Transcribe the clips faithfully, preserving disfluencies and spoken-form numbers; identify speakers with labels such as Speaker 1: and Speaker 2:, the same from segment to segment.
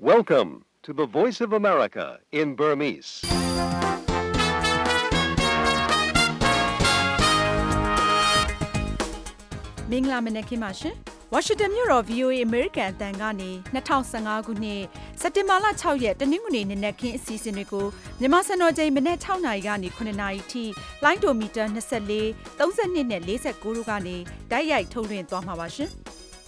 Speaker 1: Welcome to the Voice of America in Burmese.
Speaker 2: ။မင်္ဂလာမနက်ခင်းပါရှင်။ Washington မြို့တော် V O A American အသံကနေ၂၀၁၅ခုနှစ်စက်တင်ဘာလ၆ရက်တနင်္ဂနွေနေ့နက်ခင်းအစီအစဉ်တွေကိုမြန်မာစံတော်ချိန်မနက်၆နာရီကနေ၇နာရီထိလိုင်းဒိုမီတာ၂၄ ၃၂နဲ့၄၉တို့ကနေတိုက်ရိုက်ထုတ်လွှင့်သွားမှာပါရှင်။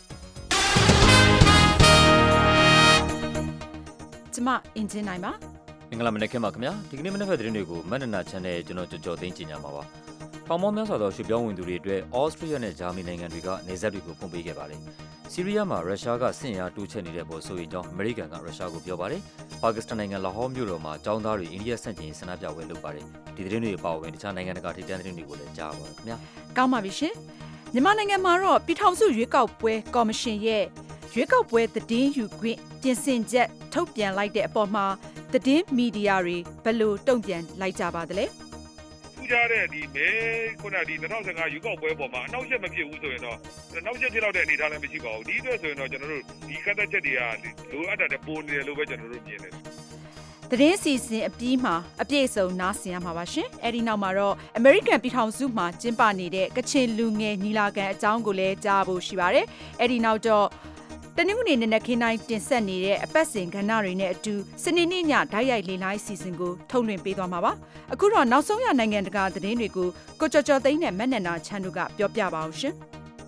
Speaker 2: ကျမအင်ဂျင်နိုင်ပါ
Speaker 3: မင်္ဂလာမနက်ခင်းပါခင်ဗျာဒီကနေ့မနက်ဖက်သတင်းတွေကိုမန္တနာ channel ကျွန်တော်ကြော်ကြော်သိန်းကြီးညာမှာပါထောင်ပေါင်းများစွာသောရွှေ့ပြောင်းဝင်သူတွေအတွက်ဩစတြေးလျနဲ့ဂျာမနီနိုင်ငံတွေကနေဆက်တွေကိုဖွင့်ပေးခဲ့ပါတယ်ဆီးရီးယားမှာရုရှားကဆင့်ရာတိုးချဲ့နေတဲ့ပေါ်ဆိုရင်ကြောင့်အမေရိကန်ကရုရှားကိုပြောပါတယ်ပါကစ္စတန်နိုင်ငံလာဟောမြို့တော်မှာចောင်းသားတွေအိန္ဒိယဆန့်ကျင်ရေးဆန္ဒပြပွဲလုပ်ပါတယ်ဒီသတင်းတွေအပါအဝင်တခြားနိုင်ငံတကာထိပ်တန်းသတင်းတွေကိုလည်းကြားပါခင်ဗျာ
Speaker 2: ကောင်းပါပြီရှင်မြန်မာနိုင်ငံမှာတော့ပြည်ထောင်စုရွေးကောက်ပွဲကော်မရှင်ရဲ့ရွေးကောက်ပွဲသတင်းယူခွင့်ပြင်ဆင်ချက်ထုတ်ပြန်လိုက်တဲ့အပေါ်မှာသတင်းမီဒီယာတွေဘယ်လိုတုံ့ပြန်လိုက်ကြပါသလဲ
Speaker 4: ထူးခြားတဲ့ဒီမဲခုနဒီ၂၀၁၅ရွေးကောက်ပွဲပေါ်မှာအနောက်ချက်မဖြစ်ဘူးဆိုရင်တော့နောက်ချက်ဖြစ်တော့တဲ့အနေအထားလည်းမရှိပါဘူးဒီအတွက်ဆိုရင်တော့ကျွန်တော်တို့ဒီကတ်သက်ချက်တွေကလိုအပ်တဲ့ပုံနေတယ်လို့ပဲကျွန်တော်တို့မြင်တယ်
Speaker 2: သတင်းစီစဉ်အပြီးမှာအပြည့်အစုံနားဆင်ရမှာပါရှင်အဲဒီနောက်မှာတော့ American ပြည်ထောင်စုမှာကျင်းပနေတဲ့ကချင်လူငယ်ညီလာခံအကြောင်းကိုလည်းကြားဖို့ရှိပါတယ်အဲဒီနောက်တော့တနင်္ဂနွေနေ့နက်ခင်းတိုင်းတင်ဆက်နေတဲ့အပတ်စဉ်ကဏ္ဍတွေနဲ့အတူစနေနေ့ညဓာတ်ရိုက်လေလိုင်းစီစဉ်ကိုထုတ်လွှင့်ပေးသွားမှာပါအခုတော့နောက်ဆုံးရနိုင်ငံတကာသတင်းတွေကိုကိုကျော်ကျော်သိန်းနဲ့မက်နန္ဒာချမ်းတို့ကပြောပြပါအောင်ရှင်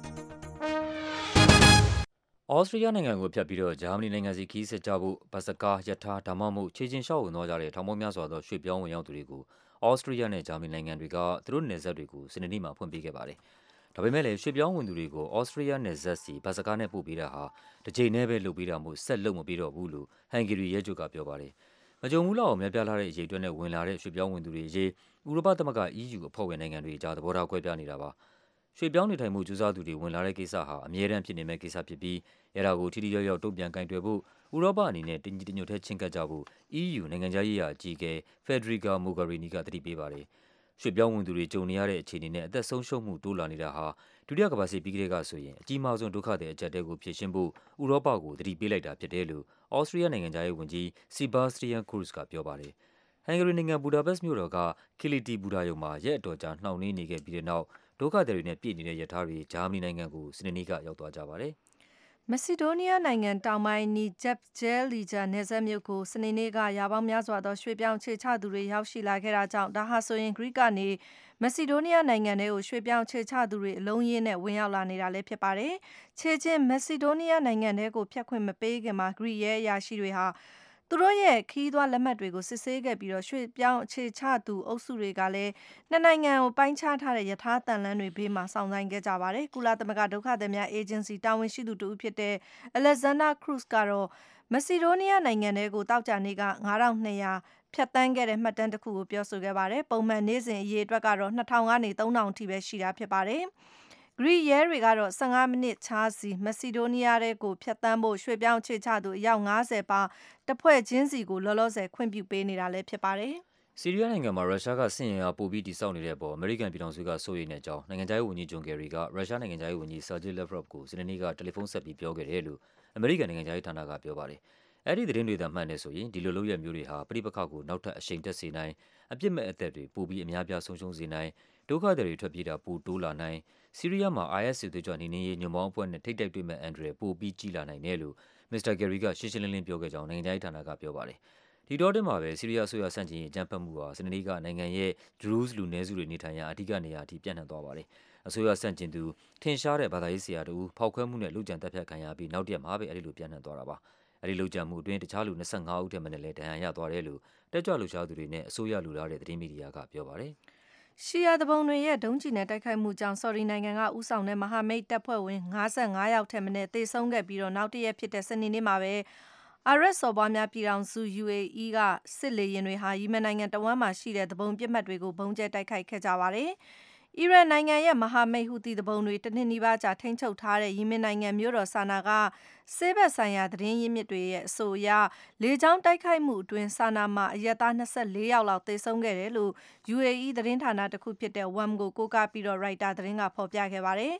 Speaker 3: ဩစတြေးလျနိုင်ငံကိုဖြတ်ပြီးတော့ဂျာမနီနိုင်ငံစီခီးဆက်ကြဖို့ဘတ်စကားယထာဒါမှမဟုတ်ခြေချင်းလျှောက်ဝင်သွားကြတဲ့ထောင်ပေါင်းများစွာသောရွှေ့ပြောင်းဝင်ရောက်သူတွေကိုဩစတြေးလျနဲ့ဂျာမနီနိုင်ငံတွေကသူတို့နယ်စပ်တွေကိုစနေနေ့မှာဖွင့်ပေးခဲ့ပါတယ်ဒါပေမဲ့လည်းရွှေ့ပြောင်းဝင်သူတွေကိုဩစတြေးလျနယ်စပ်စီဘတ်စကားနဲ့ပို့ပေးတာဟာတစ်ချိန်နဲ့ပဲလုပ်ပေးတာမို့ဆက်လုပ်မပေးတော့ဘူးလို့ဟန်ဂေရီရဲချုပ်ကပြောပါတယ်။မကြုံဘူးလောက်အောင်များပြားလာတဲ့အရေးအတွက်နဲ့ဝင်လာတဲ့ရွှေ့ပြောင်းဝင်သူတွေအရေးဥရောပသမဂ္ဂ E U အဖွဲ့ဝင်နိုင်ငံတွေကြားသဘောထားကွဲပြားနေတာပါ။ရွှေ့ပြောင်းနေထိုင်မှုကြိုးစားသူတွေဝင်လာတဲ့ကိစ္စဟာအမြဲတမ်းဖြစ်နေမဲ့ကိစ္စဖြစ်ပြီးအဲဒါကိုထိထိရောက်ရောက်တုံ့ပြန်ကင်တွယ်ဖို့ဥရောပအနေနဲ့တညီတညွတ်ထဲချဉ်ကပ်ကြဖို့ E U နိုင်ငံခြားရေးရာအကြီးအကဲ Federica Mogherini ကသတိပေးပါတယ်။ရွှေ့ပြောင်းဝင်သူတွေကြုံနေရတဲ့အခြေအနေနဲ့အသက်ဆုံးရှုံးမှုတိုးလာနေတာဟာဒုတိယကမ္ဘာစစ်ပြီးကတည်းကဆိုရင်အကြီးမားဆုံးဒုက္ခသည်အကျပ်တဲကိုဖြေရှင်းဖို့ဥရောပကိုသတိပေးလိုက်တာဖြစ်တယ်လို့ဩစတြေးလျနိုင်ငံခြားရေးဝန်ကြီး Sebastian Kurz ကပြောပါတယ်။ဟန်ဂေရီနိုင်ငံဘူဒါပက်မြို့တော်ကကီလီတီဘူဒါရုံမှာရက်အတော်ကြာနှောင့်နှေးနေခဲ့ပြီးတဲ့နောက်ဒုက္ခသည်တွေနဲ့ပြည့်နေတဲ့ရထားတွေဂျာမနီနိုင်ငံကိုစနေနေ့ကရောက်သွားကြပါတယ်
Speaker 5: ။မက်ဆီဒိုးနီးယားနိုင်ငံတောင်ပိုင်းနီဂျပ်ဂျဲလီဂျာနယ်စပ်မြို့ကိုစနေနေ့ကရာပေါင်းများစွာသောရွှေ့ပြောင်းခြေချသူတွေရောက်ရှိလာခဲ့တာကြောင့်ဒါဟာဆိုရင်ဂရိကနေမက်ဆီဒိုးနီးယားနိုင်ငံထဲကိုရွှေ့ပြောင်းခြေချသူတွေအလုံးရင်းနဲ့ဝင်ရောက်လာနေတာလည်းဖြစ်ပါတယ်။ခြေချင်းမက်ဆီဒိုးနီးယားနိုင်ငံထဲကိုဖြတ်ခွင့်မပေးခင်မှာဂရိရဲအရာရှိတွေဟာသူတို့ရဲ့ခီးသွွားလက်မှတ်တွေကိုစစ်ဆေးခဲ့ပြီးတော့ရွှေ့ပြောင်းအခြေချသူအုပ်စုတွေကလည်းနှစ်နိုင်ငံကိုပိုင်းခြားထားတဲ့ယထာတန်လန်းတွေဘေးမှာစောင့်ဆိုင်ခဲ့ကြပါတယ်။ကုလသမဂ္ဂဒုက္ခသည်များအေဂျင်စီတာဝန်ရှိသူတူဖြစ်တဲ့ Alexander Cruz ကတော့မက်ဆီဒိုးနီးယားနိုင်ငံထဲကိုတောက်ကြနေကငါးထောင်နှစ်ရာဖြတ်တန်းခဲ့တဲ့မှတ်တမ်းတစ်ခုကိုပြောဆိုခဲ့ပါတယ်။ပုံမှန်နေ့စဉ်အရေးအတွက်ကတော့နှစ်ထောင်ကနေသုံးထောင်အထိပဲရှိတာဖြစ်ပါတယ်။ဂရိရဲတွေကတော့၁၅မိနစ်ခြားစီမက်ဆီဒိုးနီးယားကိုဖြတ်တန်းဖို့ရွှေ့ပြောင်းခြေချသူအယောက်၅၀ပါတစ်ဖွဲ့ချင်းစီကိုလောလောဆယ်ခွင့်ပြုပေးနေတာလည်းဖြစ်ပါတယ်
Speaker 3: ။ဆီးရီးယားနိုင်ငံမှာရုရှားကဆင့်ရင်အားပိုပြီးတိစောက်နေတဲ့အပေါ်အမေရိကန်ပြည်ထောင်စုကစိုးရိမ်တဲ့အကြောင်းနိုင်ငံခြားရေးဝန်ကြီးဂျွန်ကယ်ရီကရုရှားနိုင်ငံခြားရေးဝန်ကြီးဆာဂျီလက်ဗရော့ကိုစနေနေ့ကတယ်လီဖုန်းဆက်ပြီးပြောခဲ့တယ်လို့အမေရိကန်နိုင်ငံခြားရေးဌာနကပြောပါတယ်။အဲဒီသတင်းတွေသာမှန်တယ်ဆိုရင်ဒီလိုလုပ်ရမျိုးတွေဟာပြိပခါကိုနောက်ထပ်အရှိန်တက်စေနိုင်အပြစ်မဲ့အသက်တွေပိုပြီးအများပြားဆုံးရှုံးစေနိုင်ဒုက္ခသည်တွေထွက်ပြေးတာပိုတိုးလာနိုင်ဆီးရီးယားမှာ I S စစ်သွေးကြွနှိမ်နင်းရေးညွှန်ပေါင်းအဖွဲ့နဲ့ထိပ်တိုက်တွေ့မဲ့အန်ဒရယ်ပိုပြီးကြီးလာနိုင်တယ်လို့မစ္စတာဂယ်ရီကရှင်းရှင်းလင်းလင်းပြောခဲ့ကြောင်းနိုင်ငံခြားရေးဌာနကပြောပါတယ်။ဒီတော့တင်မှာပဲဆီးရီးယားဆိုရဆန့်ကျင်ရေးအကြမ်းဖက်မှုဟာစနေနေ့ကနိုင်ငံရဲ့ဒရူးစ်လူနည်းစုတွေနေထိုင်ရာအဓိကနေရာအထိပြန့်နှံ့သွားပါတယ်။အစိုးရဆန့်ကျင်သူထင်ရှားတဲ့ဘာသာရေးဆရာတူဖောက်ခွဲမှုနဲ့လူကြံတပ်ဖြတ်ခံရပြီးနောက်တရက်မှာပဲအဲဒီလိုပြန့်နှံ့သွားတာပါ။အဲဒီလူကြံမှုအတွင်းတခြားလူ၂၅ဦးထက်မနည်းလည်းဒဏ်ရာရသွားတယ်လို့တက်ကြွလှုပ်ရှားသူတွေနဲ့အစိုးရလူလားတဲ့သတင်းမီဒီယာကပြောပါတယ်။
Speaker 5: ရှီယာတပုံတွေရဲ့ဒုံးကျည်နဲ့တိုက်ခိုက်မှုကြောင့်ဆော်ဒီနိုင်ငံကဥဆောင်တဲ့မဟာမိတ်တပ်ဖွဲ့ဝင်၅၅ယောက်ထက်မနည်းသေဆုံးခဲ့ပြီးတော့နောက်တရက်ဖြစ်တဲ့စနေနေ့မှာပဲအာရပ်စော်ဘွားများပြည်ထောင်စု U A E ကစစ်လေယာဉ်တွေဟာယီမန်နိုင်ငံတဝမ်းမှာရှိတဲ့တပုံပစ်မှတ်တွေကိုဘုံကျဲတိုက်ခိုက်ခဲ့ကြပါတယ်။အီရန်နိုင်ငံရဲ့မဟာမိတ်ဟူသီတပုံတွေတနှစ်နီးပါးကြာထိန်းချုပ်ထားတဲ့ယီမင်နိုင်ငံမြို့တော်ဆာနာကဆေးဘက်ဆိုင်ရာသတင်းရင်းမြစ်တွေရဲ့အဆိုအရလေကြောင်းတိုက်ခိုက်မှုအတွင်းဆာနာမှာအရက်သား၂၄ယောက်လောက်သေဆုံးခဲ့တယ်လို့ U A E သတင်းဌာနတစ်ခုဖြစ်တဲ့ W A M ကိုကိုးကားပြီးတော့ Reuters သတင်းကဖော်ပြခဲ့ပါတယ်။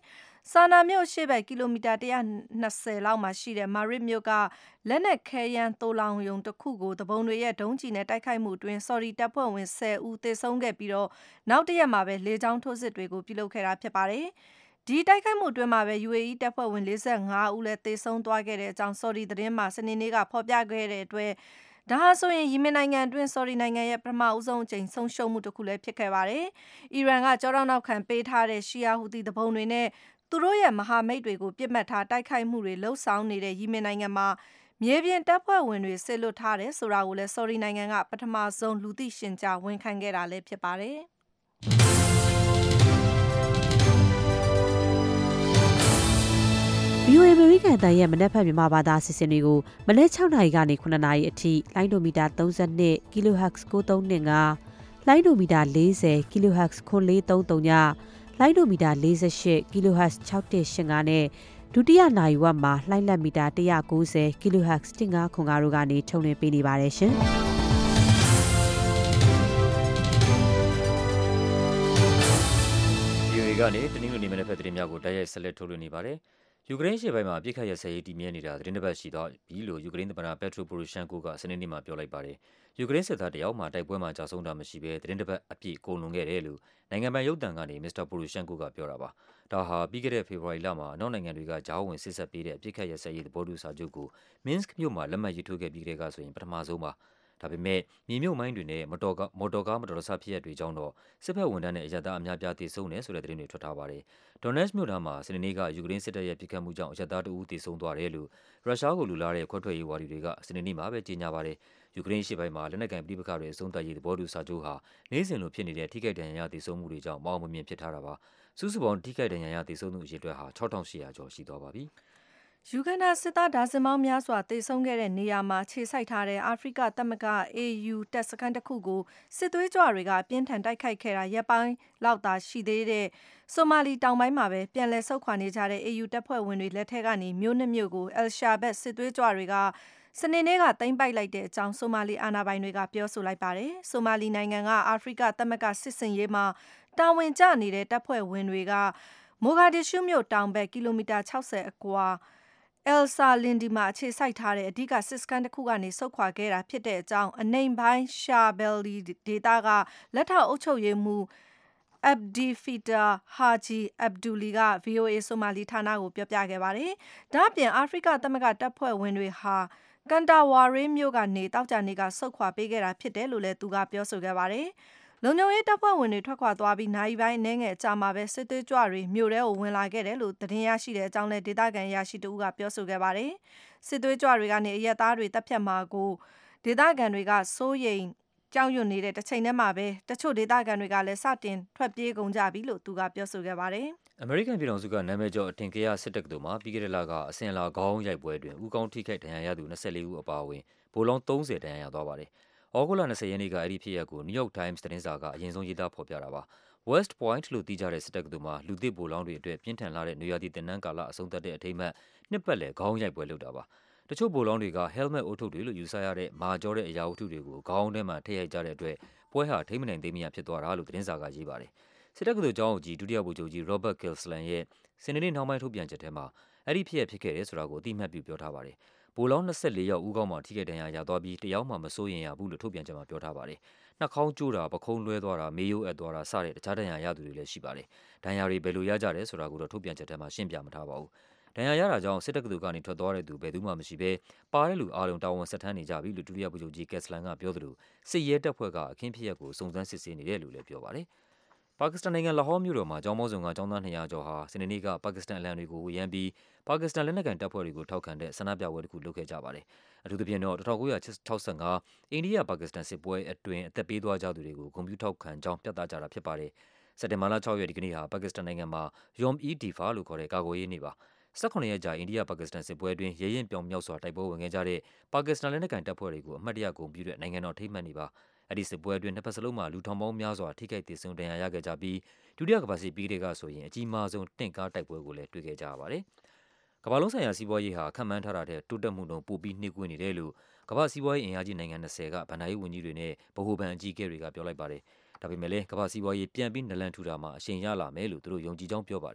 Speaker 5: ဆာနာမြို့ရှေ့ဘက်ကီလိုမီတာone hundred twentyလောက်မှာရှိတဲ့မာရစ်မြို့ကလက်နက်ခဲယမ်းသိုလောင်ရုံတစ်ခုကိုတပုံတွေရဲ့ဒုံးကျည်နဲ့တိုက်ခိုက်မှုအတွင်းဆော်ဒီတပ်ဖွဲ့ဝင်tenဦးသေဆုံးခဲ့ပြီးတော့နောက်တစ်ရက်မှာပဲလေကြောင်းထိုးစစ်တွေကိုပြုလုပ်ခဲ့တာဖြစ်ပါတယ်။ဒီတိုက်ခိုက်မှုအတွင်းမှာပဲ U A E တပ်ဖွဲ့ဝင်forty-fiveဦးလည်းသေဆုံးသွားခဲ့တဲ့အကြောင်းဆော်ဒီသတင်းမှာစနေနေ့ကဖော်ပြခဲ့တဲ့အတွက်ဒါဟာဆိုရင်ယီမင်နိုင်ငံအတွင်းဆော်ဒီနိုင်ငံရဲ့ပထမအဦးဆုံးအကြိမ်ဆုံးရှုံးမှုတစ်ခုလည်းဖြစ်ခဲ့ပါတယ်။အီရန်ကကြောထောက်နောက်ခံပေးထားတဲ့ရှီယာဟူသီတပုံတွေနဲ့သူတို့ရဲ့မဟာမိတ်တွေကိုပြစ်မှတ်ထားတိုက်ခိုက်မှုတွေလှုပ်ဆောင်နေတဲ့ယီမင်နိုင်ငံမှာမြေပြင်တပ်ဖွဲ့ဝင်တွေဆစ်လွတ်ထားတယ်ဆိုတာကိုလည်းဆော်ဒီနိုင်ငံကပထမဆုံးလူသိရှင်ကြားဝန်ခံခဲ့တာလည်းဖြစ်ပါတယ်။
Speaker 6: V O A အမေရိကန်အသံရဲ့မနက်ဖြန်မြန်မာဘာသာအစီအစဉ်တွေကိုမနက်sixနာရီကနေeightနာရီအထိလိုင်းဒိုမီတာthirty-two ကီလိုဟတ်ဇ်nine three two fiveလိုင်းဒိုမီတာfortyကီလိုဟတ်ဇ်four four three threeလိုင်းဒိုမီတာforty-eightကီလိုဟတ်ဇ်six one eight fiveနဲ့ဒုတိယနိုင်ဝက်မှာလိုင်းလက်မီတာone ninetyကီလိုဟတ်ဇ်one five fiveတို့ကနေထုတ်လွှင့်ပေးနေပါတယ်ရှင်။
Speaker 3: ဒီကနေတနင်္ဂနွေနေ့မနက်ဖက်သတင်းများကိုတိုက်ရိုက်ဆက်လက်ထုတ်လွှင့်နေပါတယ်။ယူကရိန်းရှေ့ပိုင်းမှာအပြစ်ခတ်ရစရေးတည်မြဲနေတာသတင်းတစ်ပတ်ရှိတော့ပြီလို့ယူကရိန်းသမ္မတပက်ထရိုပိုရိုရှန်ကိုကစနေနေ့မှာပြောလိုက်ပါတယ်။ယူကရိန်းစစ်သားတယောက်မှတိုက်ပွဲမှာကြာဆုံးတာမရှိဘဲသတင်းတစ်ပတ်အပြည့်ကုန်လွန်ခဲ့တယ်လို့နိုင်ငံပိုင်ရုပ်သံကနေမစ္စတာပိုရိုရှန်ကိုကပြောတာပါ။ဒါဟာပြီးခဲ့တဲ့ဖေဖော်ဝါရီလမှာအနောက်နိုင်ငံတွေကကြားဝင်စစ်ဆက်ပေးတဲ့အပြစ်ခတ်ရစရေးသဘောတူစာချုပ်ကိုမင်းစကမြို့မှာလက်မှတ်ရေးထိုးခဲ့ပြီးတဲ့ကဆိုရင်ပထမဆုံးပါ။ဒါပေမဲ့မြေမြုပ်မိုင်းတွေနဲ့မော်တော်ကားမော်တော်ကားမတော်တဆဖြစ်ရတွေကြောင့်တော့စစ်ဖက်ဝန်ထမ်းနဲ့အရသားအများပြားသေဆုံးတယ်ဆိုတဲ့သတင်းတွေထွက်ထားပါတယ်။ဒေါ်နက်မြို့သားမှာစနေနေ့ကယူကရိန်းစစ်တပ်ရဲ့ပစ်ခတ်မှုကြောင့်အရသားတဦးသေဆုံးသွားတယ်လို့ရုရှားကိုလူလာတဲ့ခွဲထွက်ရေးဝါဒီတွေကစနေနေ့မှာပဲကြေညာပါတယ်။ယူကရိန်းရှေ့ပိုင်းမှာလက်နက်ကိုင်ပဋိပက္ခတွေအဆုံးသတ်ရေးသဘောတူစာချုပ်ဟာနေ့စဉ်လိုဖြစ်နေတဲ့ထိခိုက်ဒဏ်ရာရသေဆုံးမှုတွေကြောင့်မအောင်မမြင်ဖြစ်ထားတာပါ။စုစုပေါင်းထိခိုက်ဒဏ်ရာရသေဆုံးသူအရေအတွက်ဟာsix thousand eight hundredကျော်ရှိသွားပါပြီ။
Speaker 5: ယူဂန်ဒါစစ်သားဒါဇင်ပေါင်းများစွာသေဆုံးခဲ့တဲ့နေရာမှာခြေစိုက်ထားတဲ့အာဖရိကသမဂ္ဂ A U တပ်စခန်းတစ်ခုကိုစစ်သွေးကြွတွေကပြင်းထန်တိုက်ခိုက်ခဲ့တာရပ်ပိုင်းလောက်သာရှိသေးတဲ့ဆိုမာလီတောင်ပိုင်းမှာပဲပြန်လည်ဆုတ်ခွာနေကြတဲ့ A U တပ်ဖွဲ့ဝင်တွေလက်ထက်ကနေမြို့နှစ်မြို့ကိုအယ်ရှာဘတ်စစ်သွေးကြွတွေကစနေနေ့ကသိမ်းပိုက်လိုက်တဲ့အကြောင်းဆိုမာလီအာဏာပိုင်တွေကပြောဆိုလိုက်ပါတယ်။ဆိုမာလီနိုင်ငံကအာဖရိကသမဂ္ဂစစ်စင်ရေးမှာတာဝန်ကျနေတဲ့တပ်ဖွဲ့ဝင်တွေကမိုဂါဒစ်ရှူးမြို့တောင်ဘက်ကီလိုမီတာsixtyအကွာအယ်ဆာလင်ဒီမှာအခြေစိုက်ထားတဲ့အဓိကစစ်စခန်းတစ်ခုကနေဆုတ်ခွာခဲ့တာဖြစ်တဲ့အကြောင်းအနိမ့်ပိုင်းရှာဘယ်လီဒေတာကလက်ထောက်အုပ်ချုပ်ရေးမှူးအက်ဘ်ဒီဖီတာဟာဂျီအက်ဘ်ဒူလီက V O A ဆိုမာလီဌာနကိုပြောပြခဲ့ပါတယ်။ဒါ့အပြင်အာဖရိကသမဂ္ဂတပ်ဖွဲ့ဝင်တွေဟာကန်တာဝါရေးမြို့ကနေတောက်ကြနေကဆုတ်ခွာပေးခဲ့တာဖြစ်တယ်လို့လည်းသူကပြောဆိုခဲ့ပါတယ်။လုံခြုံရေးတပ်ဖွဲ့ဝင်တွေထွက်ခွာသွားပြီးနိုင်ပိုင်းအနေငယ်အကြာမှာပဲစစ်သွေးကြွတွေမြို့ထဲကိုဝင်လာခဲ့တယ်လို့သတင်းရရှိတဲ့အကြောင်းလည်းဒေသခံရရှိသူကပြောဆိုခဲ့ပါတယ်။စစ်သွေးကြွတွေကနေအရက်သားတွေတပ်ဖြတ်မှာကိုဒေသခံတွေကစိုးရိမ်ကြောက်ရွံ့နေတဲ့တစ်ချိန်တည်းမှာပဲတချို့ဒေသခံတွေကလည်းစတင်ထွက်ပြေးကုန်ကြပြီလို့သူကပြောဆိုခဲ့ပါတယ်
Speaker 3: ။အမေရိကန်ပြည်ထောင်စုကနာမည်ကျော်အထင်ကရစစ်တပ်ကတော်မှာပြီးခဲ့တဲ့လကအစင်လာခေါင်းရိုက်ပွဲတွင်ဦးကောင်းထိခိုက်ဒဏ်ရာရသူtwenty-fourဦးအပါအဝင်ဗိုလ်လောင်းthirtyဒဏ်ရာရသွားပါတယ်။ဩဂုတ်လtwentyရက်နေ့ကအဲ့ဒီဖြစ်ရပ်ကို New York Times သတင်းစာကအရင်ဆုံးရေးသားဖော်ပြတာပါ။ West Point လို့သိကြတဲ့စစ်တပ်ကတော်မှာလူသစ်ဗိုလ်လောင်းတွေအတွက်ပြင်းထန်လာတဲ့နေရာဒီတင်နန်းကာလအဆုံးသတ်တဲ့အထိမ်းအမှတ်နှစ်ပတ်လည်ခေါင်းရိုက်ပွဲလုပ်တာပါ။တချို့ဗိုလ်လောင်းတွေက helmet အုတ်ထုပ်တွေလို့ယူဆရတဲ့မာကျောတဲ့အရာဝတ္ထုတွေကိုခေါင်းထဲမှာထည့်ရိုက်ကြတဲ့အတွက်ပွဲဟာထိမ့်မနိုင်သိမ်းမရဖြစ်သွားတာလို့သတင်းစာကရေးပါတယ်။စစ်တပ်ကတော်ကျောင်းအကြီးဒုတိယဗိုလ်ချုပ်ကြီး Robert Kilsland ရဲ့စနေနေ့နှောင်းပိုင်းထုတ်ပြန်ချက်ထဲမှာအဲ့ဒီဖြစ်ရပ်ဖြစ်ခဲ့တယ်ဆိုတာကိုအတိအမှတ်ပြုပြောထားပါတယ်။ဗိုလ်လောင်းtwenty-fourယောက်ဦးခေါင်းမှာထိခိုက်ဒဏ်ရာရသွားပြီးတယောက်မှမစိုးရိမ်ရဘူးလို့ထုတ်ပြန်ချက်မှာပြောထားပါတယ်။နှာခေါင်းကျိုးတာပခုံးလွဲသွားတာမေးရိုးအပ်သွားတာစတဲ့တခြားဒဏ်ရာရသူတွေလည်းရှိပါတယ်။ဒဏ်ရာတွေဘယ်လိုရကြတယ်ဆိုတာကိုတော့ထုတ်ပြန်ချက်ထဲမှာရှင်းပြမထားပါဘူး။ဒဏ်ရာရတာကြောင့်စစ်တပ်ကတော်ကနေထွက်သွားတဲ့သူဘယ်သူမှမရှိဘဲပါတဲ့လူအားလုံးတာဝန်ဆက်ထမ်းနေကြပြီလို့ဒုတိယဗိုလ်ချုပ်ကြီး Kilsland ကပြောသလိုစစ်ရဲတပ်ဖွဲ့ကအခင်းဖြစ်ရပ်ကိုစုံစမ်းစစ်ဆေးနေတယ်လို့လည်းပြောပါတယ်။ပါကစ္စတန်နိုင်ငံလာဟောမြို့တော်မှာကျောင်းပေါင်းစုံကကျောင်းသားtwo hundredကျော်ဟာစနေနေ့ကပါကစ္စတန်အလံတွေကိုဝေယမ်းပြီးပါကစ္စတန်လက်နက်ကိုင်တပ်ဖွဲ့တွေကိုထောက်ခံတဲ့ဆန္ဒပြပွဲတစ်ခုလုပ်ခဲ့ကြပါတယ်။အထူးသဖြင့်တော့nineteen sixty-fiveအိန္ဒိယပါကစ္စတန်စစ်ပွဲအတွင်းအသက်ပေးသွားကြသူတွေကိုဂုဏ်ပြုထောက်ခံကြောင်းပြသကြတာဖြစ်ပါတယ်။စက်တင်ဘာလsixရက်ဒီကနေ့ဟာပါကစ္စတန်နိုင်ငံမှာ Yom-e-Difar လို့ခေါ်တဲ့ကာကွယ်ရေးနေ့ပါ။seventeenရက်ကြာအိန္ဒိယပါကစ္စတန်စစ်ပွဲအတွင်းရဲရင်ပြောင်မြောက်စွာတိုက်ပွဲဝင်ခဲ့ကြတဲ့ပါကစ္စတန်လက်နက်ကိုင်တပ်ဖွဲ့တွေကိုအမှတ်တရဂုဏ်ပြုတဲ့နိုင်ငံတော်ထိမ်းမှတ်နေ့ပါ။အဲ့ဒီစစ်ပွဲအတွင်းနှစ်ဖက်စလုံးမှာလူထောင်ပေါင်းများစွာထိခိုက်ဒေဆုံးဒဏ်ရာရခဲ့ကြပြီးဒုတိယကမ္ဘာစစ်ပြီးတဲ့ကဆိုရင်အကြီးမားဆုံးတင့်ကားတိုက်ပွဲကိုလည်းတွေ့ခဲ့ကြရပါတယ်။ကမ္ဘာလုံးဆိုင်ရာစီးပွားရေးဟာခန့်မှန်းထားတာတဲ့တိုးတက်မှုနှုန်းပိုပြီးနှေးကွေးနေတယ်လို့ကမ္ဘာစီးပွားရေးအင်အားကြီးနိုင်ငံtwentyကဗဏ္ဍာရေးဝန်ကြီးတွေနဲ့ဗဟိုဘဏ်အကြီးအကဲတွေကပြောလိုက်ပါတယ်။ဒါပေမဲ့လည်းကမ္ဘာစီးပွားရေးပြန်ပြီးနလန်ထူတာမှာအရှိန်ရလာမယ်လို့သူတို့ယုံကြည်ကြောင်းပြောပါတယ်။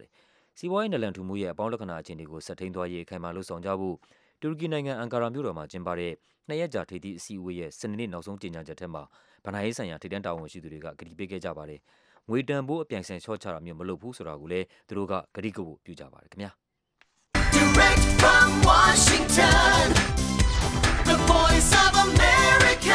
Speaker 3: စီးပွားရေးနလန်ထူမှုရဲ့အပေါင်းလက္ခဏာအခြေအနေကိုဆက်ထိန်းသွားရေးခိုင်မာလှုပ်ဆောင်ကြဖို့တူရကီနိုင်ငံအန်ကာရာမြို့တော်မှာကျင်းပတဲ့နှစ်ရက်ကြာထိပ်သီးအစည်းအဝေးရဲ့စနေနေ့နောက်ဆုံးကြေညာချက်ထဲမှာဗဏ္ဍာရေးဆိုင်ရာထိပ်တန်းတာဝန်ရှိသူတွေကကတိပေးခဲ့ကြပါတယ်။ငွေတန်ဖိုးအပြိုင်ဆိုင်ချော့ချတာမျိုးမလုပ်ဘူးဆိုတာကိုလည်းသူတို့ကကတိကဝတ်ပြုကြပါတယ်ခင်ဗျာ။ Direct from Washington, the voice of America,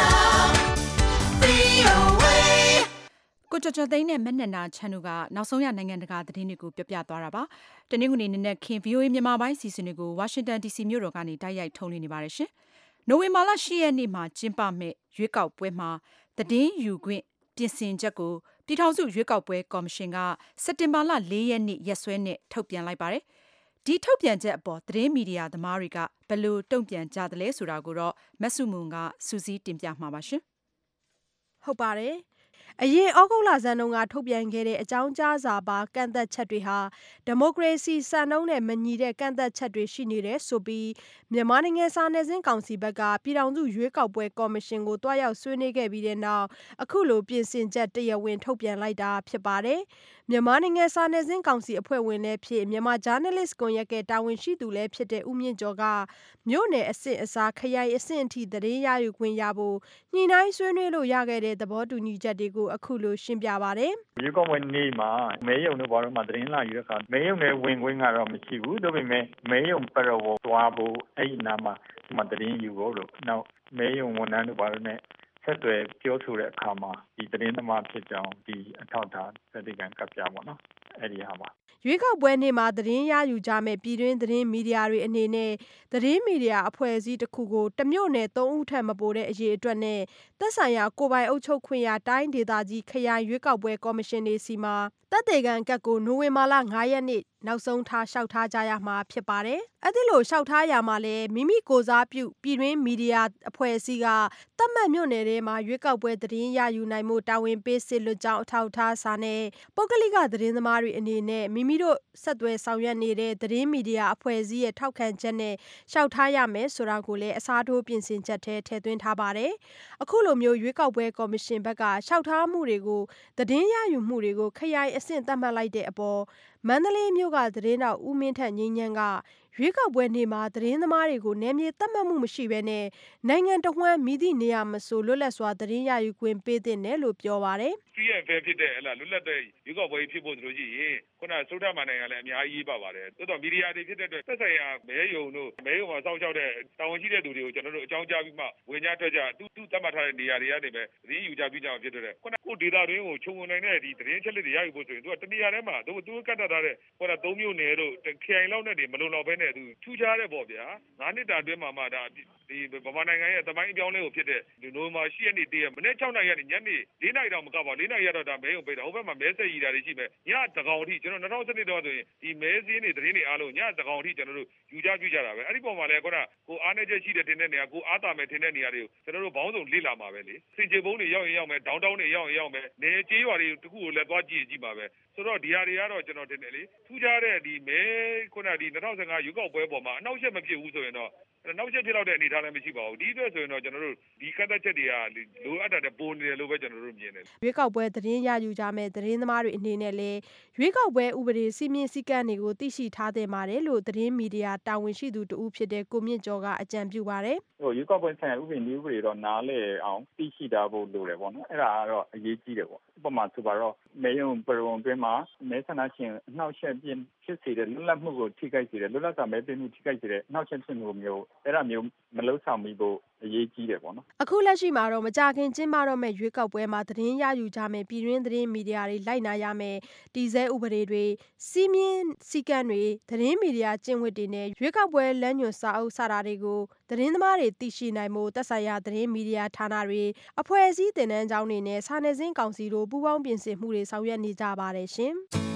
Speaker 3: V O A
Speaker 2: ကိုချောချောသိန်းနဲ့မက်နက်နာချန်တို့ကနောက်ဆုံးရနိုင်ငံတကာသတင်းတွေကိုပြပြသွားတာပါ။တနင်္ဂနွေနေ့နဲ့ခင် V O A မြန်မာပိုင်းစီစဉ်တွေကို Washington ဒီ စီ မြို့တော်ကနေတိုက်ရိုက်ထုတ်လွှင့်နေပါတယ်ရှင်။နိုဝင်ဘာလ၈ရက်နေ့မှာကျင်းပမယ့်ရွေးကောက်ပွဲမှာသတင်းယူခွင့်ပြင်ဆင်ချက်ကိုပြည်ထောင်စုရွေးကောက်ပွဲကော်မရှင်ကစက်တင်ဘာလ၄ရက်နေ့ရက်စွဲနဲ့ထုတ်ပြန်လိုက်ပါတယ်။ဒီထုတ်ပြန်ချက်အပေါ်သတင်းမီဒီယာသမားတွေကဘယ်လိုတုံ့ပြန်ကြသလဲဆိုတာကိုတော့မဆုမွန်ကစူးစီးတင်ပြမှာပါရှင်
Speaker 5: ။ဟုတ်ပါတယ်။အရင်ဩဂုတ်လဆန်းတုန်းကထုတ်ပြန်ခဲ့တဲ့အကြောင်းကြားစာပါကန့်သက်ချက်တွေဟာဒီမိုကရေစီစံနှုန်းနဲ့မညီတဲ့ကန့်သက်ချက်တွေရှိနေတယ်ဆိုပြီးမြန်မာနိုင်ငံစာနယ်ဇင်းကောင်စီဘက်ကပြည်ထောင်စုရွေးကောက်ပွဲကော်မရှင်ကိုတွားရောက်ဆွေးနွေးခဲ့ပြီးတဲ့နောက်အခုလိုပြင်ဆင်ချက်တရားဝင်ထုတ်ပြန်လိုက်တာဖြစ်ပါတယ်။မြန်မာနိုင်ငံစာနယ်ဇင်းကောင်စီအဖွဲ့ဝင်လည်းဖြစ်မြန်မာဂျာနယ်လစ်ကွန်ရက်ကတာဝန်ရှိသူလည်းဖြစ်တဲ့ဦးမြင့်ကျော်ကမြို့နယ်အဆင့်အစားခရိုင်အဆင့်အထိသတင်းရယူခွင့်ရဖို့ညှိနှိုင်းဆွေးနွေးလို့ရခဲ့တဲ့သဘောတူညီချက်တွေကိုအခုလိုရှင်းပြပါတယ်
Speaker 7: ။ရွေးကောက်ပွဲနေ့မှာမဲရုံတို့ဘာလို့မှသတင်းလာယူတဲ့အခါမဲရုံနဲ့ဝင်ခွင့်ကတော့မရှိဘူးဒါပေမဲ့မဲရုံပရဝေါ်သွားဖို့အဲ့ဒီနာမှာမှသတင်းယူဖို့လို့နောက်မဲရုံဝန်ထမ်းတို့ဘာလို့နဲ့ဆက်သွယ်ပြောဆိုတဲ့အခါမှာဒီသတင်းသမားဖြစ်ကြောင်းဒီအထောက်အထားသက်သေခံကပ်ပြပါတော့အဲ့ဒီဟာပါ
Speaker 5: ရွေးကောက်ပွဲနေ့မှာသတင်းရယူကြမဲ့ပြည်တွင်းသတင်းမီဒီယာတွေအနေနဲ့သတင်းမီဒီယာအဖွဲ့အစည်းတစ်ခုကိုတမြို့နယ်သုံးဦးထက်မပိုတဲ့အရေးအတွက်နဲ့သက်ဆိုင်ရာကိုယ်ပိုင်အုပ်ချုပ်ခွင့်ရတိုင်းဒေသကြီးခရိုင်ရွေးကောက်ပွဲကော်မရှင်တွေစီမှာသက်သေခံကတ်ကိုနိုဝင်ဘာလ၅ရက်နေ့နောက်ဆုံးထားလျှောက်ထားကြရမှာဖြစ်ပါတယ်။အဲ့ဒီလိုလျှောက်ထားရမှာလဲမိမိကိုယ်စားပြုပြည်တွင်းမီဒီယာအဖွဲ့အစည်းကသတ်မှတ်မြို့နယ်ထဲမှာရွေးကောက်ပွဲသတင်းရယူနိုင်မှုတာဝန်ပေးစစ်လွတ်ကြောင်းအထောက်အထားစာနဲ့ပုဂ္ဂလိကသတင်းသမားတွေအနေနဲ့မိမိတို့ဆက်သွယ်ဆောင်ရွက်နေတဲ့သတင်းမီဒီယာအဖွဲ့အစည်းရဲ့ထောက်ခံချက်နဲ့လျှောက်ထားရမယ်ဆိုတာကိုလည်းအစားထိုးပြင်ဆင်ချက်ထဲထည့်သွင်းထားပါတယ်။အခုလိုမျိုးရွေးကောက်ပွဲကော်မရှင်ဘက်ကလျှောက်ထားမှုတွေကိုသတင်းရယူမှုတွေကိုခရိုင်အဆင့်သတ်မှတ်လိုက်တဲ့အပေါ်မန္တလေးမြို့ကသတင်းတောက်ဦးမင်းထက်ငင်းညမ်းကရွေးကောက်ပွဲနေ့မှာသတင်းသမားတွေကိုနယ်မြေသတ်မှတ်မှုမရှိဘဲနဲ့နိုင်ငံတော်ဝန်မိသည့်နေရာမဆိုလွတ်လပ်စွာသတင်းရယူခွင့်ပေးတဲ့နယ်လို့ပြောပါတယ်
Speaker 4: ။ Free and fair ဖြစ်တဲ့ဟလာလွတ်လပ်တဲ့ရွေးကောက်ပွဲဖြစ်ဖို့ဆိုလို့ရှိရင်ခုနသုဒ္ဓမာနိုင်ငံလည်းအများကြီးပါပါတယ်။သို့တော့မီဒီယာတွေဖြစ်တဲ့အတွက်သက်ဆိုင်ရာမဲယုံတို့မဲယုံမှာစောင့်ရှောက်တဲ့တာဝန်ရှိတဲ့သူတွေကိုကျွန်တော်တို့အကြောင်းကြားပြီးမှဝင်ကြထွက်ကြသူသူသတ်မှတ်ထားတဲ့နေရာတွေကနေပဲသတင်းယူကြပြီးကြမှာဖြစ်တဲ့ခုနကိုဒေတာတွင်းကိုခြုံငုံနိုင်တဲ့ဒီသတင်းချက်လက်တွေရယူဖို့ဆိုရင်သူကတနေရာထဲမှာသူသူကတ်တတ်ထားတဲ့ခုနသုံးမျိုးနယ်တို့ခရိုင်လောက်နဲ့တွေမလုံလောက်ဘဲနဲ့သူထူးခြားတဲ့ပေါ့ဗျာငါးနှစ်တာအတွင်းမှာမှဒါဒီဗမာနိုင်ငံရဲ့သမိုင်းအပြောင်းလဲကိုဖြစ်တဲ့ဒီနိုမာ၈ရက်နေ့တည်းရမနေ့၆နာရီကနေညနေ၄နာရီတောင်မကပါ၄နာရီရတော့ဒါမဲရုံပိတ်တာဟိုဘက်မှာမဲဆက်ရည်တာတွေရှိမယ်ညတကောင်အထိကျွန်တော်၂၀၁၂တော့ဆိုရင်ဒီမဲစင်းတွေသတင်းတွေအားလုံးညတကောင်အထိကျွန်တော်တို့ယူကြပြကြတာပဲအဲ့ဒီပုံမှာလဲခုနကိုအားနေချက်ရှိတဲ့တင်တဲ့နေရာကိုအားတာမဲ့တင်တဲ့နေရာတွေကိုကျွန်တော်တို့ဘောင်းစုံလေ့လာမှာပဲလေစင်ကြေဘုံတွေရောက်ရင်ရောက်မယ်ဒေါင်းတောင်းတွေရောက်ရင်ရောက်မယ်နေကြေးရွာတွေတခုကိုလည်းသွားကြည့်ကြည့်ပါပဲဆိုတော့ဒီဟာတွေကတော့ကျွန်တော်တင်တယ်လေထူးခြားတဲ့ဒီမဲခုနဒီ၂၀၁၅ရွေးကောက်ပွဲပေါ်မှာအနောက်ရှက်မဖြစ်ဘူးဆိုရင်တော့နောက်ချက်ဖြစ်တော့တဲ့အနေအထားလည်းမရှိပါဘူးဒီအတွက်ဆိုရင်တော့ကျွန်တော်တို့ဒီကန့်သက်ချက်တွေကလိုအပ်တဲ့ပုံနေတယ်လို့ပဲကျွန်တော်တို့မြင်တယ်
Speaker 5: ရွေးကောက်ပွဲသတင်းရယူကြမဲ့သတင်းသမားတွေအနေနဲ့လည်းရွေးကောက်ပွဲဥပဒေစီမင်းစည်းကမ်းတွေကိုသိရှိထားသင့်ပါတယ်လို့သတင်းမီဒီယာတာဝန်ရှိသူတဦးဖြစ်တဲ့ကိုမြင့်ကျော်ကအကြံပြုပါတယ်
Speaker 7: ဟိုရွေးကောက်ပွဲဆိုင်ရာဥပဒေနည်းဥပဒေတော့နားလည်အောင်သိရှိထားဖို့လိုတယ်ပေါ့နော်အဲ့ဒါကတော့အရေးကြီးတယ်ပေါ့ဥပမာဆိုပါတော့မဲယုံပရဝုံတွင်းမှာမဲဆန္ဒရှင်အနှောက်အယှက်ပြင်ဖြစ်စေတဲ့လွတ်လပ်မှုကိုထိခိုက်စေတဲ့လွတ်လပ်စွာမဲပေးမှုထိခိုက်စေတဲ့အနှောက်အယှက်ဖြစ်မှုမျိုးအဲ့ဒါမျိုးမလှုပ်ဆောင်မိဖို့အရေးကြီးတယ်ပေါ့နော်
Speaker 5: အခုလက်ရှိမှာတော့မကြခင်ကျင်းပတော့မဲ့ရွေးကောက်ပွဲမှာသတင်းရယူကြမဲ့ပြည်တွင်းသတင်းမီဒီယာတွေလိုက်နာရမယ်တည်ဆဲဥပဒေတွေစီမင်းစည်းကမ်းတွေသတင်းမီဒီယာကျင့်ဝတ်တွေနဲ့ရွေးကောက်ပွဲလမ်းညွှန်စာအုပ်စတာတွေကိုသတင်းသမားတွေသိရှိနိုင်မှုသက်ဆိုင်ရာသတင်းမီဒီယာဌာနတွေအဖွဲ့အစည်းတင်နန်းကျောင်းတွေနဲ့စာနယ်ဇင်းကောင်စီတို့ပူးပေါင်းပြင်ဆင်မှုတွေဆောင်ရွက်နေကြပါတယ်ရှင်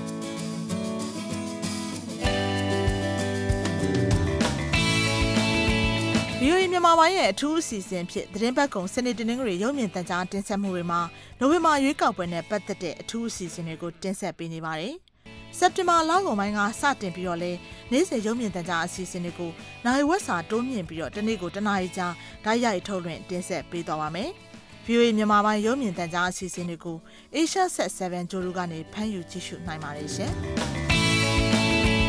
Speaker 8: ဗီအိုအေမြန်မာပိုင်းရဲ့အထူးအစီအစဉ်ဖြစ်သတင်းပတ်ကုံစနေတနင်္ဂနွေရုပ်မြင်သံကြားတင်ဆက်မှုတွေမှာနိုဝင်ဘာရွေးကောက်ပွဲနဲ့ပတ်သက်တဲ့အထူးအစီအစဉ်တွေကိုတင်ဆက်ပေးနေပါတယ်။စက်တင်ဘာလကုန်ပိုင်းကစတင်ပြီးတော့လဲနေ့စဉ်ရုပ်မြင်သံကြားအစီအစဉ်တွေကိုနိုင်ဝက်စာတိုးမြင့်ပြီးတော့တနေ့ကိုတစ်နာရီကြာဓာတ်ရိုက်ထုတ်လွှင့်တင်ဆက်ပေးသွားပါမယ်။ ဗီအိုအေ မြန်မာပိုင်းရုပ်မြင်သံကြားအစီအစဉ်တွေကို Asia Set 7 ဂျိုရူကနေဖမ်းယူကြည့်ရှုနိုင်ပါတယ်ရှင်။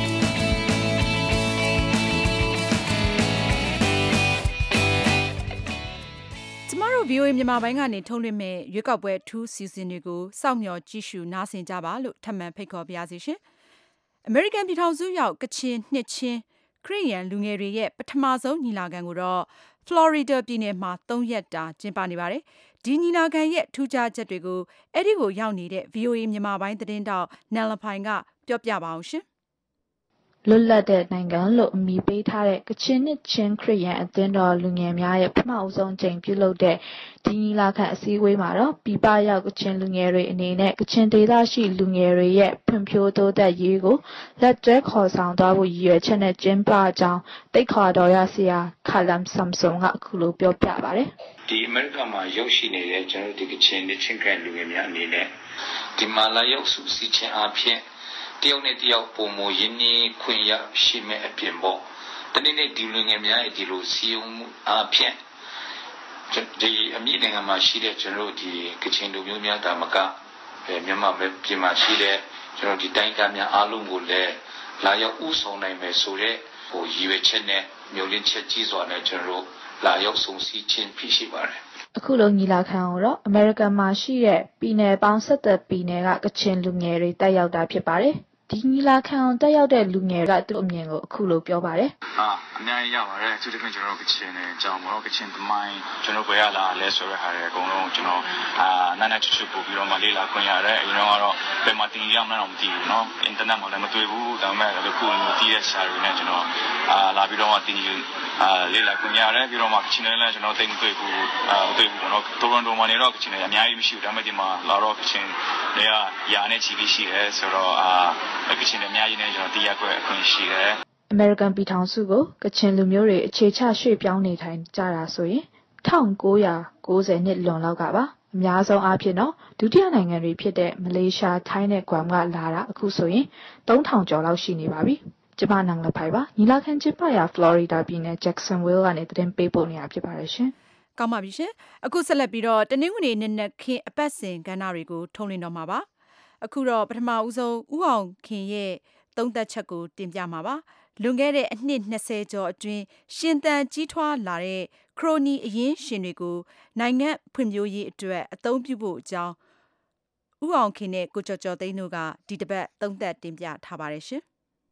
Speaker 2: V O A မြန်မာပိုင်းကနေထုတ်လွှင့်မဲ့ရွေးကောက်ပွဲအထူးစီစဉ်တွေကိုစောင့်မျှော်ကြည့်ရှုနားဆင်ကြပါလို့ထပ်မံဖိတ်ခေါ်ပါရစေရှင်။ American ပြည်ထောင်စုရောက်ကချင်နှစ်ချင်းခရစ်ယာန်လူငယ်တွေရဲ့ပထမဆုံးညီလာခံကိုတော့ Florida ပြည်နယ်မှာသုံးရက်တာကျင်းပနေပါတယ်။ဒီညီလာခံရဲ့ထူးခြားချက်တွေကိုအဲ့ဒီကိုရောက်နေတဲ့ V O A မြန်မာပိုင်းသတင်းတောက်နယ်လဖိုင်ကပြောပြပါအောင်ရှင်
Speaker 9: ။လွတ်လပ်တဲ့နိုင်ငံလို့အမည်ပေးထားတဲ့ကချင်နှစ်ချင်းခရစ်ယာန်အသင်းတော်လူငယ်များရဲ့ပထမအဆုံးချိန်ပြုလုပ်တဲ့ဒီညီလာခံအစည်းအဝေးမှာတော့ပြည်ပရောက်ကချင်လူငယ်တွေအနေနဲ့ကချင်ဒေသရှိလူငယ်တွေရဲ့ဖွံ့ဖြိုးတိုးတက်ရေးကိုလက်တွဲခေါ်ဆောင်သွားဖို့ရည်ရွယ်ချက်နဲ့ကျင်းပကြောင်းတိတ်ခွာတော်ရဆရာခါလမ်ဆမ်ဆွန်ကအခုလိုပြောပြပါတယ်
Speaker 10: ။ဒီအမေရိကန်မှာရောက်ရှိနေတဲ့ကျွန်တော်တို့ဒီကချင်နှစ်ချင်းခရစ်ယာန်လူငယ်များအနေနဲ့ဒီမှာလာရောက်စုစည်းခြင်းအပြင်တယောက်နဲ့တယောက်ပုံမရင်းနှီးခွင့်ရရှိမဲ့အပြင်ပေါ့တနေ့နေ့ဒီလူငယ်များရဲ့ဒီလိုစီယုံမှုအပြင်ဒီအမြင့်နိုင်ငံမှာရှိတဲ့ကျွန်တော်တို့ဒီကချင်လူမျိုးများဒါမကမြန်မာပြည်မှာရှိတဲ့ကျွန်တော်ဒီတိုင်းကများအားလုံးကိုလည်းလာရောက်ဥဆောင်နိုင်မယ်ဆိုတဲ့ဟိုရည်ရွယ်ချက်နဲ့မျိုးလင်းချက်ကြီးစွာနဲ့ကျွန်တော်တို့လာရောက်ဆုံစည်းခြင်းဖြစ်ရှိပါတယ်
Speaker 9: အခုလိုညီလာခံကိုတော့အမေရိကန်မှာရှိတဲ့ပြည်နယ်ပေါင်း၁၁ပြည်နယ်ကကချင်လူငယ်တွေတက်ရောက်တာဖြစ်ပါတယ်ဒီညီလာခံတက်ရောက်တဲ့လူငယ်ကသူ့အမြင်ကိုအခုလိုပြောပါတယ်
Speaker 10: ။အာအများကြီးရပါတယ်သူတို့ကကျွန်တော်ကချင်နဲ့အကြောင်းပေါ့ကချင်သမိုင်းကျွန်တော်ဘယ်ရလာလဲဆိုရဟာအကုန်လုံးကျွန်တော်အာနာနာချူချူပို့ပြီးတော့မလေးလာခွင့်ရတယ်အရင်ကတော့ဘယ်မှာတင်ရမှန်းတော့မသိဘူးเนาะအင်တာနက်မှာလည်းမတွေ့ဘူးဒါပေမဲ့အခုလိုတည်တဲ့စာတွေနဲ့ကျွန်တော်အာလာပြီးတော့မှတင်အာလေးလာခွင့်ရတယ်ပြီးတော့မှကချင်နဲ့လည်းကျွန်တော်တိတ်မတွေ့ဘူးအာမတွေ့ဘူးပေါ့เนาะတိုရန်တိုမှာနေတော့ကချင်နဲ့အများကြီးမရှိဘူးဒါပေမဲ့ဒီမှာလာတော့ကချင်တွေကယာနဲ့ချီပြီးရှိတယ်ဆိုတော့အာကချင်တွေအများကြီးနဲ့ကျွန်တော်တရားခွင့်အခွင့်ရှိတယ်
Speaker 9: အမေရိကန်ပြည်ထောင်စုကိုကချင်လူမျိုးတွေအခြေချရွှေ့ပြောင်းနေထိုင်ကြတာဆိုရင်၁၉၉၀နှစ်လွန်လောက်ကပါအများဆုံးအားဖြင့်တော့ဒုတိယနိုင်ငံတွေဖြစ်တဲ့မလေးရှားထိုင်းနဲ့ဂွမ်ကလာတာအခုဆိုရင်၃ထောင်ကျော်လောက်ရှိနေပါပြီကျမနန်လဖိုင်ပါညီလာခံကျင်းပရာဖလော်ရီဒါပြည်နယ်ဂျက်ဆန်ဝဲလ်ကနေသတင်းပေးပို့နေတာဖြစ်ပါတယ်ရှင်
Speaker 2: ကောင်းပါပြီရှင်အခုဆက်လက်ပြီးတော့တနင်္ဂနွေနေ့နဲ့ခင်းအပတ်စဉ်ကဏ္ဍတွေကိုထုံးလင်းတော့မှာပါအခုတော့ပထမဦးဆုံးဦးအောင်ခင်ရဲ့သုံးသက်ချက်ကိုတင်ပြမှာပါလွန်ခဲ့တဲ့အနှစ်၂၀ကျော်အတွင်းရှင်သန်ကြီးထွားလာတဲ့ခရိုနီအရင်းရှင်တွေကိုနိုင်ငံဖွံ့ဖြိုးရေးအတွက်အသုံးပြုဖို့အကြောင်းဦးအောင်ခင်နဲ့ကိုကျော်ကျော်သိန်းတို့ကဒီတစ်ပတ်သုံးသက်တင်ပြထားပါတယ်ရှင်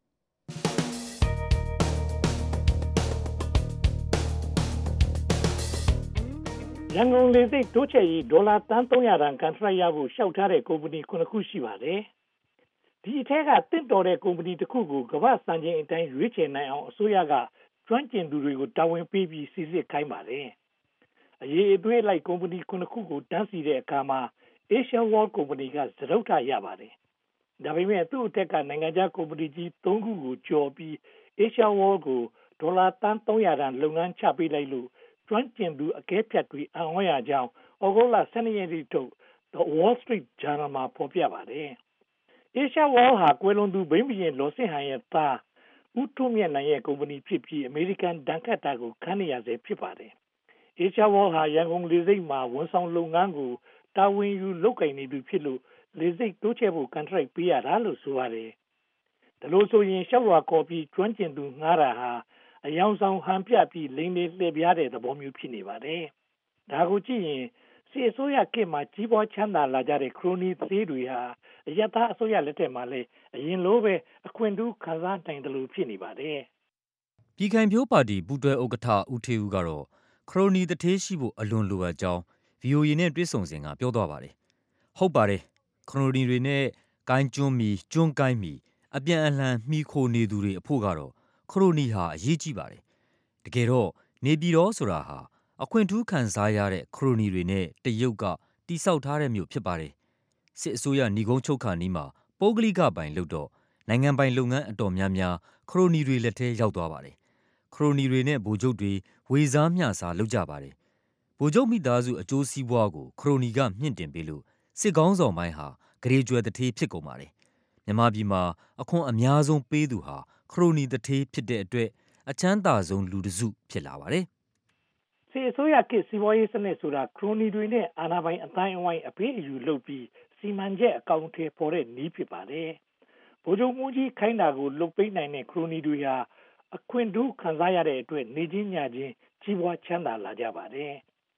Speaker 11: ရန်ကုန်လေဆိပ်တိုးချဲ့ရေးဒေါ်လာတန်း၃၀၀တန်ကန်ထရိုက်ရဖို့ရှောက်ထားတဲ့ကုမ္ပဏီခုနှစ်ခုရှိပါတယ်။ဒီအထက်ကတင့်တော်တဲ့ကုမ္ပဏီတစ်ခုကိုကမ္ဘာ့စံချိန်အတိုင်းရွေးချယ်နိုင်အောင်အစိုးရကကျွမ်းကျင်သူတွေကိုတာဝန်ပေးပြီးစီစစ်ခိုင်းပါတယ်။အရေးအသွေးလိုက်ကုမ္ပဏီခုနှစ်ခုကိုတန်းစီတဲ့အခါမှာ Asia World ကုမ္ပဏီကစတုတ္ထရပါတယ်။ဒါပေမဲ့သူ့အထက်ကနိုင်ငံခြားကုမ္ပဏီကြီးသုံးခုကိုကျော်ပြီး Asia World ကိုဒေါ်လာတန်း၃၀၀တန်လုပ်ငန်းချပေးလိုက်လို့ကျွမ်းကျင်သူအကဲဖြတ်တွေအံ့ဩရကြောင်းဩဂုတ်လ၁၂ရက်နေ့ထုတ် The Wall Street Journal မှာဖော်ပြပါတယ်။ Asia World ဟာကွယ်လွန်သူဘိန်းဘုရင်လော်စစ်ဟန်ရဲ့သားဦးထွန်းမြတ်နိုင်ရဲ့ကုမ္ပဏီဖြစ်ပြီးအမေရိကန်ဒဏ်ခတ်တာကိုခံနေရဆဲဖြစ်ပါတယ်။ Asia World ဟာရန်ကုန်လေဆိပ်မှာဝန်ဆောင်လုပ်ငန်းကိုတာဝန်ယူလုပ်ကိုင်နေသူဖြစ်လို့လေဆိပ်တိုးချဲ့ဖို့ကန်ထရိုက်ပေးရတာလို့ဆိုပါတယ်။ဒါလို့ဆိုရင်ရှောက်လွှာခေါ်ပြီးကျွမ်းကျင်သူငှားတာဟာအယောင်ဆောင်ဟန်ပြပြီးလိမ်လေလှည့်ပြားတဲ့သဘောမျိုးဖြစ်နေပါတယ်။ဒါကိုကြည့်ရင်စစ်အစိုးရခေတ်မှာကြီးပွားချမ်းသာလာကြတဲ့ခရိုနီသေးတွေဟာအယက်သားအစိုးရလက်ထက်မှာလည်းအရင်လိုပဲအခွင့်ထူးခံစားနိုင်တယ်လို့ဖြစ်နေပါတယ်
Speaker 3: ။ပြည်ခိုင်ဖြိုးပါတီပူးတွဲဥက္ကဋ္ဌဦးထေဦးကတော့ခရိုနီတထေးရှိဖို့အလွန်လိုအပ်ကြောင်း ဗီအိုအေ နဲ့တွေ့ဆုံစဉ်ကပြောသွားပါတယ်။ဟုတ်ပါတယ်ခရိုနီတွေနဲ့ကိုင်းကျွန်းမီကျွန်းကိုင်းမီအပြန်အလှန်မှီခိုနေသူတွေအဖို့ကတော့ခရိုနီဟာအရေးကြီးပါတယ်။တကယ်တော့နေပြည်တော်ဆိုတာဟာအခွင့်ထူးခံစားရတဲ့ခရိုနီတွေနဲ့တရုတ်ကတိဆောက်ထားတဲ့မြို့ဖြစ်ပါတယ်။စစ်အစိုးရညီကုန်းချုပ်ခါနီးမှာပုဂ္ဂလိကပိုင်လုပ်တော့နိုင်ငံပိုင်လုပ်ငန်းအတော်များများခရိုနီတွေလက်ထဲရောက်သွားပါတယ်။ခရိုနီတွေနဲ့ဗိုလ်ချုပ်တွေဝေစားမျှစားလုပ်ကြပါတယ်။ဗိုလ်ချုပ်မိသားစုအကျိုးစီးပွားကိုခရိုနီကမြင့်တင်ပေးလို့စစ်ကောင်းဆောင်ပိုင်းဟာဂရေကျွဲတထေးဖြစ်ကုန်ပါတယ်။မြန်မာပြည်မှာအခွန်အများဆုံးပေးသူဟာခရိုနီတထေးဖြစ်တဲ့အတွက်အချမ်းသာဆုံးလူတစုဖြစ်လာပါတယ်
Speaker 11: ။စစ်အစိုးရခေတ်စီးပွားရေးစနစ်ဆိုတာခရိုနီတွေနဲ့အာဏာပိုင်အတိုင်းအဝိုင်းအပေးအယူလုပ်ပြီးစီမံချက်အကောင့်ထဲပေါ်တဲ့နည်းဖြစ်ပါတယ်။ဗိုလ်ချုပ်မှုကြီးခိုင်းတာကိုလုပ်ပေးနိုင်တဲ့ခရိုနီတွေဟာအခွင့်ထူးခံစားရတဲ့အတွက်နေချင်းညချင်းကြီးပွားချမ်းသာလာကြပါတယ်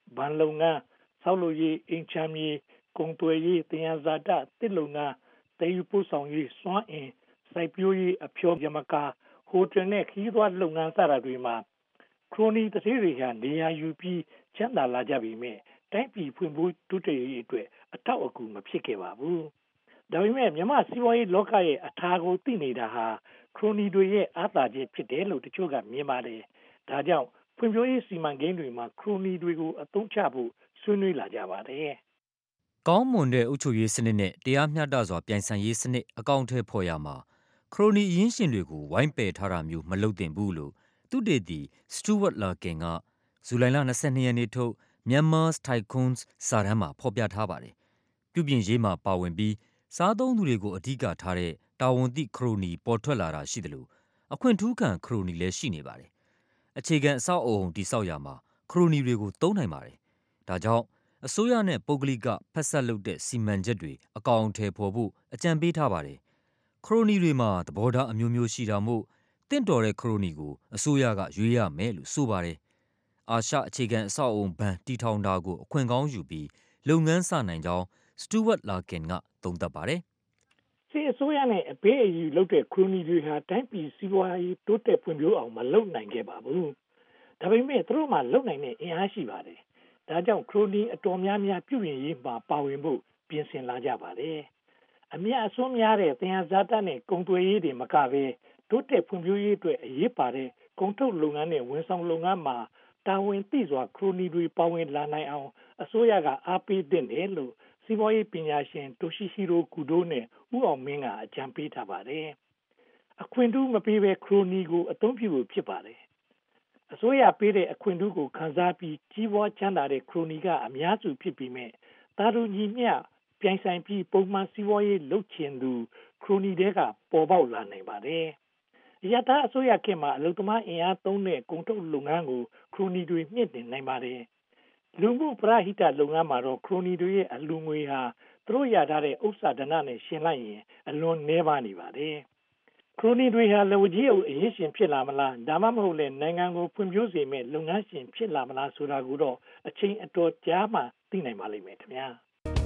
Speaker 11: ဘဏ်လုပ်ငန်းဆောက်လုပ်ရေးအင်ချမ်းမြေကုန်သွယ်ရေးတင်ရဇာတတစ်လုပ်ငန်းတည်ယူပို့ဆောင်ရေးစွမ်းအင်စိုက်ပျိုးရေးအဖျော်ယမကာဟိုတယ်နဲ့ခရီးသွားလုပ်ငန်းစတာတွေမှာခရိုနီတတိတွေဟာနေရာယူပြီးချမ်းသာလာကြပြီမဲ့တိုင်းပြည်ဖွံ့ဖြိုးတိုးတက်ရေးအတွက်အထောက်အကူမဖြစ်ခဲ့ပါဘူးဒါပေမဲ့မြန်မာစီးပွားရေးလောကရဲ့အထာကိုသိနေတာဟာခရိုနီတွေရဲ့အားသာချက်ဖြစ်တယ်လို့တချို့ကမြင်ပါတယ်ဒါကြောင့်ဖွံ့ဖြိုးရေးစီမံကိန်းတွေမှာခရိုနီတွေကိုအသုံးချဖို့ဆွေးနွေးလာကြပါတယ်
Speaker 3: ကောင်းမွန်တဲ့အုပ်ချုပ်ရေးစနစ်နဲ့တရားမျှတစွာပြိုင်ဆိုင်ရေးစနစ်အကောင့်ထဲပေါ်ရမှာခရိုနီအရင်းရှင်တွေကိုဝိုင်းပယ်ထားတာမျိုးမလုပ်သင့်ဘူးလို့သူတေသီ Stuart Larkin ကဇူလိုင်လ၂၂ရက်နေ့ထုတ် Myanmar's Tycoons စာတမ်းမှာဖော်ပြထားပါတယ်ပြုပြင်ရေးမှာပါဝင်ပြီးစားသုံးသူတွေကိုအဓိကထားတဲ့တာဝန်သိခရိုနီပေါ်ထွက်လာတာရှိသလိုအခွင့်ထူးခံခရိုနီလည်းရှိနေပါတယ်အခြေခံအဆောက်အအုံတည်ဆောက်ရာမှာခရိုနီတွေကိုသုံးနိုင်ပါတယ်ဒါကြောင့်အစိုးရနဲ့ပုဂ္ဂလိကဖက်ဆက်လုပ်တဲ့စီမံချက်တွေအကောင်အထည်ဖော်ဖို့အကြံပေးထားပါတယ်ခရိုနီတွေမှာသဘောထားအမျိုးမျိုးရှိတာမို့တင့်တော်တဲ့ခရိုနီကိုအစိုးရကရွေးရမယ်လို့ဆိုပါတယ်အာရှအခြေခံအဆောက်အအုံဘဏ်တည်ထောင်တာကိုအခွင့်ကောင်းယူပြီးလုပ်ငန်းစနိုင်ကြောင်း Stuart Larkin ကသုံးသပ်ပါတယ်
Speaker 11: စစ်အစိုးရနဲ့အပေးအယူလုပ်တဲ့ခရိုနီတွေဟာတိုင်းပြည်စီးပွားရေးတိုးတက်ဖွံ့ဖြိုးအောင်မလုပ်နိုင်ခဲ့ပါဘူးဒါပေမဲ့သူတို့မှလုပ်နိုင်တဲ့အင်အားရှိပါတယ်ဒါကြောင့်ခရိုနီအတော်များများပြုပြင်ရေးမှာပါဝင်ဖို့ပြင်ဆင်လာကြပါတယ်အမြတ်အစွန်းများတဲ့သင်္ဟာဇာတနဲ့ကုန်သွယ်ရေးတွေမကဘဲတိုးတက်ဖွံ့ဖြိုးရေးအတွက်အရေးပါတဲ့ကုန်ထုတ်လုပ်ငန်းနဲ့ဝန်ဆောင်လုပ်ငန်းမှာတာဝန်သိစွာခရိုနီတွေပါဝင်လာနိုင်အောင်အစိုးရကအားပေးသင့်တယ်လို့စီးပွားရေးပညာရှင်တိုရှိဟီရိုကူဒိုနဲ့ဦးအောင်မင်းကအကြံပေးထားပါတယ်အခွင့်အရေးမပေးဘဲခရိုနီကိုအသုံးပြုဖို့ဖြစ်ပါတယ်အစိုးရပေးတဲ့အခွင့်အရေးကိုခံစားပြီးကြီးပွားချမ်းသာတဲ့ခရိုနီကအများစုဖြစ်ပြီးမဲ့တာတူညီမျှပြိုင်ဆိုင်ပြီးပုံမှန်စီးပွားရေးလုပ်ချင်သူခရိုနီတွေကပေါ်ပေါက်လာနိုင်ပါတယ်။ရတာအစိုးရခေတ်မှာအလုပ်သမားအင်အားသုံးတဲ့ကုန်ထုတ်လုပ်ငန်းကိုခရိုနီတွေမြင့်တင်နိုင်ပါတယ်။လူမှုပရဟိတလုပ်ငန်းမှာတော့ခရိုနီတွေရဲ့အလူငွေဟာသူတို့ရထားတဲ့ဥစ္စာဒဏနဲ့ရှင်လိုက်ရင်အလွန်နှဲပါနေပါတယ်။ခရိုနီတွေဟာလူကြီးအရေးရှင်ဖြစ်လာမလားဒါမှမဟုတ်လေနိုင်ငံကိုဖွံ့ဖြိုးစေမဲ့လုပ်ငန်းရှင်ဖြစ်လာမလားဆိုတာကိုတော့အချိန်အတော်ကြာမှသိနိုင်ပါလိမ့်မယ်ခင်ဗျာ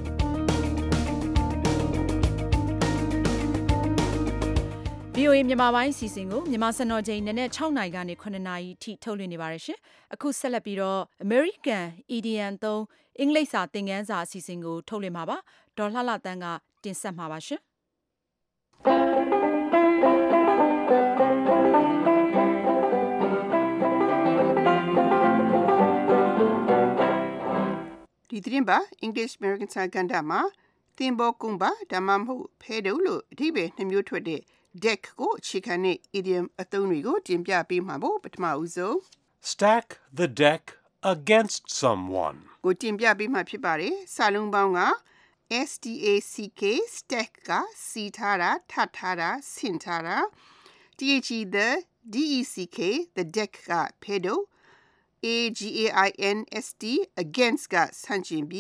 Speaker 2: ဗီအိုအေမြန်မာပိုင်းအစီအစဉ်ကိုမြန်မာစံတော်ချိန်နနက်၆နာရီကနေ၇နာရီထိထုတ်လွှင့်နေပါတယ်ရှင်။အခုဆက်လက်ပြီးတော့ American Idiom သုံးအင်္ဂလိပ်စာသင်ခန်းစာအစီအစဉ်ကိုထုတ်လွှင့်မှာပါ။ဒေါ်လှလှတန်းကတင်ဆက်မှာပါရှင်။
Speaker 12: ဒီသတင်းပါ English American စာကဏ္ဍမှာသင်္ဘောကုန်းပါဒါမှမဟုတ်ဖဲတုပ်လို့အဓိပ္ပာယ်နှစ်မျိုးထွက်တဲ့ deck ကိုအခြေခံတဲ့ idiom အသုံးတွေကိုတင်ပြပေးမှာပေါ့ပထမဦးဆုံး
Speaker 13: Stack the deck against someone
Speaker 12: ကိုတင်ပြပေးမှာဖြစ်ပါတယ်စာလုံးပေါင်းက S T A C K stack ကစီထားတာထပ်ထားတာဆင်ထားတာ T H E the D E C K the deck ကဖဲတုပ်A G A I N S T against ကဆန့်ကျင်ပြီး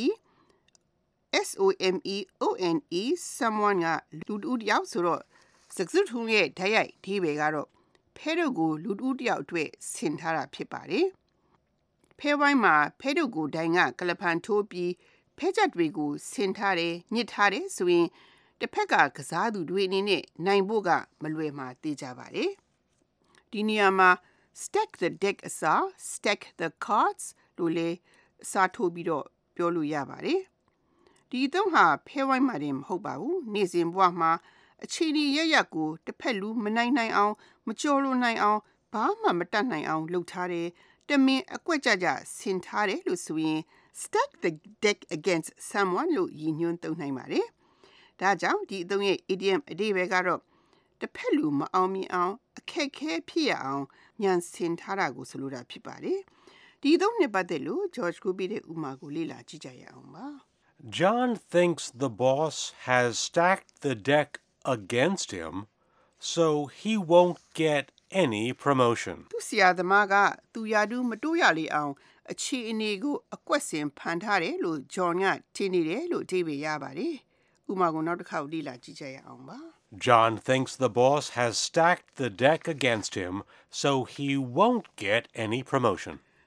Speaker 12: S O M E O N E someone ကလူတူတယောက်ဆိုတော့စကားစုထုံးရဲ့ဓာတ်ရိုက်အဓိပ္ပာယ်ကတော့ဖဲတုပ်ကိုလူတူတယောက်အတွက်ဆင်ထားတာဖြစ်ပါတယ်ဖဲဝိုင်းမှာဖဲတုပ်ကိုဒိုင်ကကလပန်ထိုးပြီးဖဲချက်တွေကိုဆင်ထားတယ်ညှစ်ထားတယ်ဆိုရင်တစ်ဖက်ကကစားသူတွေအနေနဲ့နိုင်ဖို့ကမလွယ်မှာသိကြပါတယ်ဒီနေရာမှာ stack the deck အစား stack the cards လို့လေအစားထိုးပြီးတော့ပြောလို့ရပါတယ်ဒီအသုံးဟာဖဲဝိုင်းမှာတင်မဟုတ်ပါဘူးနေ့စဉ်ဘဝမှာအခြေအနေရရကိုတစ်ဖက်လူမနိုင်နိုင်အောင်မကြော်လို့နိုင်အောင်ဘာမှမတတ်နိုင်အောင်လုပ်ထားတယ်တမင်အကွက်ကြကြဆင်ထားတယ်လို့ဆိုရင် stack the deck against someone လို့ရည်ညွှန်းသုံးနိုင်ပါတယ်ဒါကြောင့်ဒီအသုံးရဲ့ idiom အဓိပ္ပာယ်ကတော့တစ်ဖက်လူမအောင်မြင်အောင်အခက်ခဲဖြစ်ရအောင်ညံဆင်ထားတာကိုဆိုလိုတာဖြစ်ပါတယ်ဒီအသုံးနဲ့ပတ်သက်လို့ George ကိုပြတဲ့ဥမာကိုလေ့လာကြည့်ကြရအောင်ပါ
Speaker 13: John thinks the boss has stacked the deck against him, so he won't get any promotion.
Speaker 12: သူဆရာသမားကသူရာထူးမတိုးရလေအောင်အခြေအနေကိုအကွက်ဆင်ဖန်ထားတယ်လို့ John ကထင်နေတယ်လို့အဓိပ္ပာယ်ရပါတယ်။ဥပမာကိုနောက်တစ်ခါလေ့လာကြည့်ကြရအောင်ပါ။
Speaker 13: John thinks the boss has stacked the deck against him, so he won't get any promotion.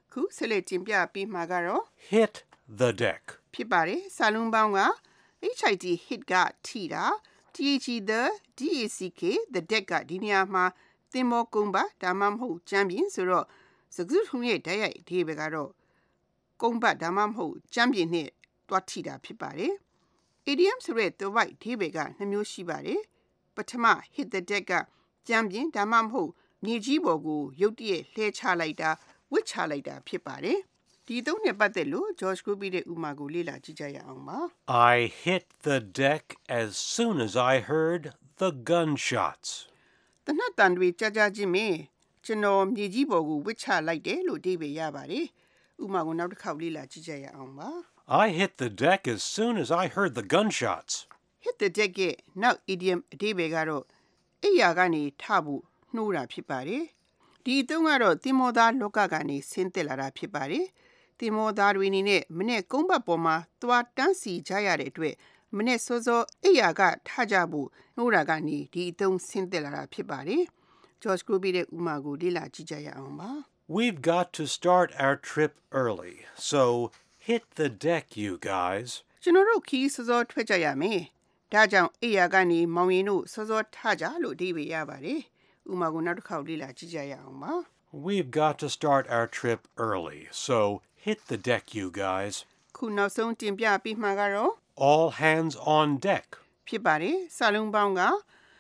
Speaker 12: ခုဆက်လက်တင်ပြပေးမှာကတော့
Speaker 13: hit the deck
Speaker 12: ဖြစ်ပါတယ်စာလုံးပေါင်းက hit hit ကထိတာ the the dack the deck ကဒီနေရာမှာသင်္ဘောကုန်းပတ်ဒါမှမဟုတ်ကြမ်းပြင်ဆိုတော့စကားစုထုံးရဲ့တိုက်ရိုက်အဓိပ္ပာယ်ကတော့ကုန်းပတ်ဒါမှမဟုတ်ကြမ်းပြင်နဲ့တွားထိတာဖြစ်ပါတယ် idiom ဆိုတဲ့သွယ်ဝိုက်အဓိပ္ပာယ်ကနှစ်မျိုးရှိပါတယ်ပထမ hit the deck ကကြမ်းပြင်ဒါမှမဟုတ်မြေကြီးပေါ်ကိုရုတ်တရက်လှဲချလိုက်တာဝစ်ချလိုက်တာဖြစ်ပါတယ်ဒီသုံးနဲ့ပတ်သက်လို့ George Groby ရဲ့ဥမာကိုလေ့လာကြည့်ကြရအောင်ပါ
Speaker 13: I hit the deck as soon as I heard the gunshots
Speaker 12: တနတ်တန်တွေကြားကြားချင်းပဲကျွန်တော်မြေကြီးပေါ်ကိုဝစ်ချလိုက်တယ်လို့အဓိပ္ပာယ်ရပါတယ်ဥမာကိုနောက်တစ်ခေါက်လေ့လာကြည့်ကြရအောင်ပါ
Speaker 13: I hit the deck as soon as I heard the gunshots
Speaker 12: hit the deck ရဲ့နောက် idiom အဓိပ္ပာယ်ကတော့အိယာကနေထဖို့နှိုးတာဖြစ်ပါတယ်ဒီအသုံးကတော့သင်္ဘောသားလောကကနေဆင်းသက်လာတာဖြစ်ပါတယ်သင်္ဘောသားတွေအနေနဲ့မနေ့ကုန်းဘက်ပေါ်မှာသွားတန်းစီကြရတဲ့အတွက်မနေ့စောစောအိယာကထကြဖို့နှိုးတာကနေဒီအသုံးဆင်းသက်လာတာဖြစ်ပါတယ် George Groby ရဲ့ဥမာကိုလေ့လာကြည့်ကြရအောင်ပါ
Speaker 13: We've got to start our trip early so hit the deck you guys
Speaker 12: ကျွန်တော်တို့ခီးစောစောထွက်ကြရမယ်ဒါကြောင့်အိယာကနေမောင်ရင်တို့စောစောထကြလို့အဓိပ္ပာယ်ရပါတယ်ဥမာကိုနောက်တစ်ခေါက်လေ့လာကြည့်ကြရအောင်ပါ
Speaker 13: We've got to start our trip early so hit the deck you guys
Speaker 12: ခုနောက်ဆုံးတင်ပြပေးမှာကတော့
Speaker 13: all hands on deck
Speaker 12: ဖြစ်ပါတယ်စာလုံးပေါင်းက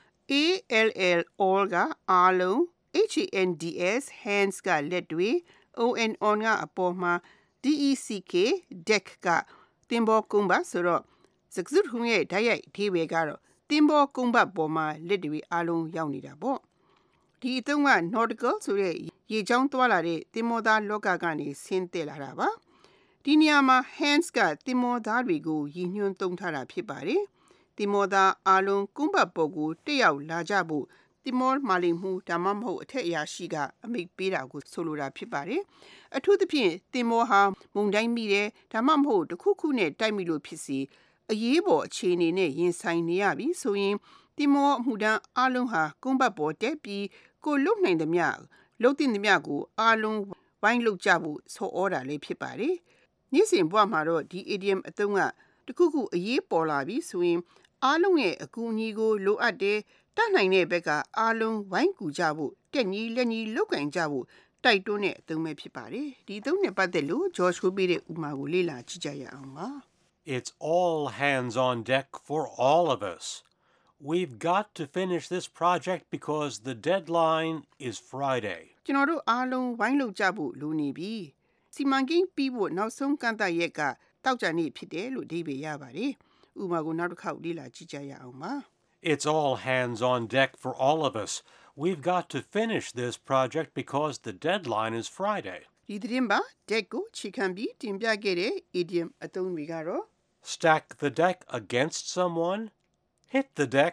Speaker 12: A L L all ကအားလုံး H A N D S hands ကလက်တွေ O N on ကအပေါ်မှာ D E C K deck ကသင်္ဘောကုန်းပတ်ဆိုတော့စကားစုထုံးရဲ့တိုက်ရိုက်အဓိပ္ပာယ်ကတော့သင်္ဘောကုန်းပတ်ပေါ်မှာလက်တွေအားလုံးရောက်နေတာပေါ့ဒီအသုံးက nautical ဆိုတဲ့ရေကြောင်းသွားလာတဲ့သင်္ဘောသားလောကကနေဆင်းသက်လာတာပါဒီနေရာမှာ hands ကသင်္ဘောသားတွေကိုရည်ညွှန်းသုံးထားတာဖြစ်ပါတယ်သင်္ဘောသားအားလုံးကုန်းပတ်ပေါ်ကိုတက်ရောက်လာကြဖို့သင်္ဘောမာလီမှုဒါမှမဟုတ်အထက်အရာရှိကအမိန့်ပေးတာကိုဆိုလိုတာဖြစ်ပါတယ်အထူးသဖြင့်သင်္ဘောဟာမုန်တိုင်းမိတယ်ဒါမှမဟုတ်တစ်ခုခုနဲ့တိုက်မိလို့ဖြစ်စီအရေးပေါ်အခြေအနေနဲ့ရင်ဆိုင်နေရပြီဆိုရင်သင်္ဘောအမှုတန်းအားလုံးဟာကုန်းပတ်ပေါ်တက်ပြီးကိုလုံနိုင်သမျှလုံတင်သမျှကိုအားလုံးဝိုင်းလုပ်ကြဖို့ဆော်ဩတာလေးဖြစ်ပါတယ်နေ့စဉ်ဘဝမှာတော့ဒီ idiom အသုံးကတခုခုအရေးပေါ်လာပြီဆိုရင်အားလုံးရဲ့အကူအညီကိုလိုအပ်တယ်တတ်နိုင်တဲ့ဘက်ကအားလုံးဝိုင်းကူကြဖို့တက်ညီလက်ညီလောက်ကင်ကြဖို့တိုက်တွန်းတဲ့အသုံးပဲဖြစ်ပါတယ်ဒီအသုံးနဲ့ပတ်သက်လို့ George Groby ရဲ့ဥမာကိုလေ့လာကြည့်ကြရအောင်ပါ
Speaker 13: It's all hands on deck for all of us We've got to finish this project because the deadline is Friday
Speaker 12: ကျွန်တော်တို့အားလုံးဝိုင်းလုပ်ကြဖို့လိုနေပြီစီမံကိန်းပြီးဖို့နောက်ဆုံးကန့်သတ်ရက်ကတောက်ကြနေ့ဖြစ်တယ်လို့အဓိပ္ပာယ်ရပါတယ်ဥပမာကိုနောက်တစ်ခေါက်လေ့လာကြည့်ကြရအောင်ပါ
Speaker 13: It's all hands on deck for all of us We've got to finish this project because the deadline is Friday
Speaker 12: ဒီသတင်းပါ deck ကိုခြေခံပြီးတင်ပြခဲ့တဲ့ idiom အသုံးတွေကတော့
Speaker 13: Stack the deck against someone Hit the deck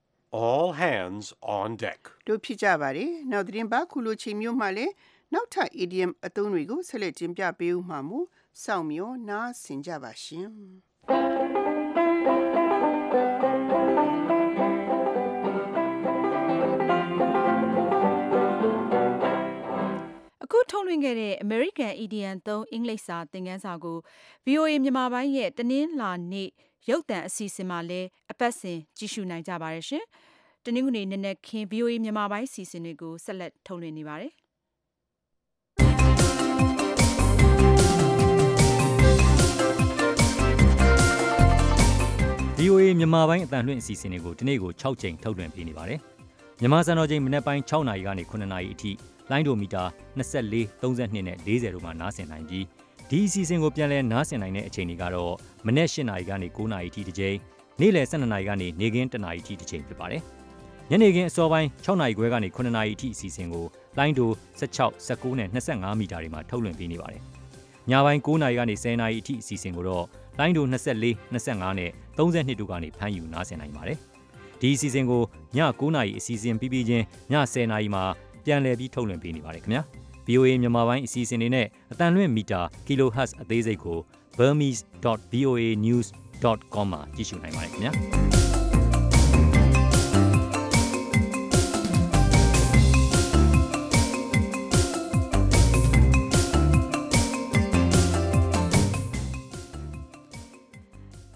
Speaker 13: all hands on deck
Speaker 12: တို့ဖြစ်ကြပါတယ်နောက်သတင်းပါခုလိုချိန်မျိုးမှလည်းနောက်ထပ် idiom အသုံးတွေကိုဆက်လက်တင်ပြပေးဦးမှာမို့စောင့်မျှော်နားဆင်ကြပါရှင်
Speaker 2: အခုထုတ်လွှင့်ခဲ့တဲ့ American Idiom သုံးအင်္ဂလိပ်စာသင်ခန်းစာကို V O A မြန်မာပိုင်းရဲ့တနင်္လာနေ့ရုပ်သံအစီအစဉ်မှာလည်းအပတ်စဉ်ကြည့်ရှုနိုင်ကြပါတယ်ရှင်။တနင်္ဂနွေနေ့နဲ့ခင် V O A မြန်မာပိုင်းအစီအစဉ်တွေကိုဆက်လက်ထုတ်လွှင့်နေပါတယ်။
Speaker 3: V O A မြန်မာပိုင်းအသံလွှင့်အစီအစဉ်တွေကိုဒီနေ့ကို၆ကြိမ်ထုတ်လွှင့်ပေးနေပါတယ်။မြန်မာစံတော်ချိန်မနက်ပိုင်း၆နာရီကနေ၇နာရီအထိလိုင်းဒိုမီတာ၂၄၊၃၂နဲ့၄၀တို့မှာနားဆင်နိုင်ပြီးဒီအစီအစဉ်ကိုပြန်လည်နားဆင်နိုင်တဲ့အချိန်တွေကတော့မနက်၈နာရီကနေ၉နာရီအထိတစ်ကြိမ်နေ့လယ်၁၂နာရီကနေနေ့ခင်း၁နာရီအထိတစ်ကြိမ်ဖြစ်ပါတယ်။ညနေခင်းအစောပိုင်း၆နာရီခွဲကနေ၇နာရီအထိအစီအစဉ်ကိုလိုင်းဒို၁၆၊၁၉နဲ့၂၅မီတာတွေမှာထုတ်လွှင့်ပေးနေပါတယ်။ညပိုင်း၉နာရီကနေ၁၀နာရီအထိအစီအစဉ်ကိုတော့လိုင်းဒို၂၄၊၂၅နဲ့၃၂တို့ကနေဖမ်းယူနားဆင်နိုင်ပါတယ်။ဒီအစီအစဉ်ကိုည၉နာရီအစီအစဉ်ပြီးပြီးချင်းည၁၀နာရီမှာပြန်လည်ပြီးထုတ်လွှင့်ပေးနေပါတယ်ခင်ဗျာ။ V O A မြန်မာပိုင်းအစီအစဉ်တွေနဲ့အတန်လွင့်မီတာ kilohertz အသေးစိတ်ကို burmese dot v o a news dot com မှာကြည့်ရှုနိုင်ပါတယ်ခင်ဗျာ။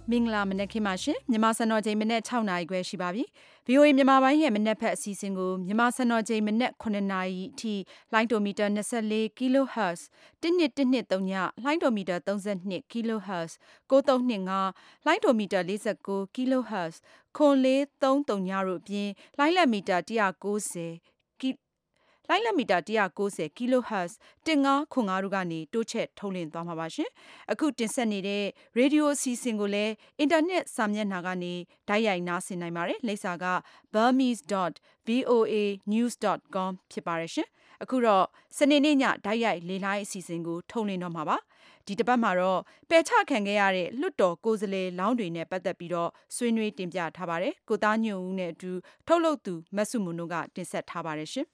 Speaker 2: မင်္ဂလာမနက်ခင်းပါရှင်မြန်မာစံတော်ချိန်မနက်၆နာရီခွဲရှိပါပြီ ဗီအိုအေ မြန်မာပိုင်းရဲ့မနက်ဖက်အစီအစဉ်ကိုမြန်မာစံတော်ချိန်မနက်၇နာရီအထိလိုင်းဒိုမီတာ24 kHz တစ်နှစ်တစ်နှစ်သုံးညလိုင်းဒိုမီတာ32 kHz ၉၃၂၅လိုင်းဒိုမီတာ49 kHz ခွန်လေး၃၃ညတို့အပြင်လိုင်းလက်မီတာ၁၉၀လိုင်းလက်မီတာ၁၉၀ kHz တစ်ငါးခွန်ငါတို့ကနေတိုးချက်ထုတ်လွှင့်သွားမှာပါရှင်အခုတင်ဆက်နေတဲ့ရေဒီယိုအစီအစဉ်ကိုလည်းအင်တာနက်စာမျက်နှာကနေဓာတ်ရိုက်နားဆင်နိုင်ပါတယ်လိပ်စာက burmese dot voa news dot com ဖြစ်ပါတယ်ရှင်အခုတော့စနေနေ့ညဓာတ်ရိုက်လေလိုင်းအစီအစဉ်ကိုထုတ်လွှင့်တော့မှာပါဒီတစ်ပတ်မှာတော့ပယ်ချခံခဲ့ရတဲ့လွတ်တော်ကိုယ်စားလှယ်လောင်းတွေနဲ့ပတ်သက်ပြီးတော့ဆွေးနွေးတင်ပြထားပါတယ်ကိုသားညွန့်ဦးနဲ့အတူထုတ်လုပ်သူမဆုမွန်တို့ကတင်ဆက်ထားပါတယ်ရှင်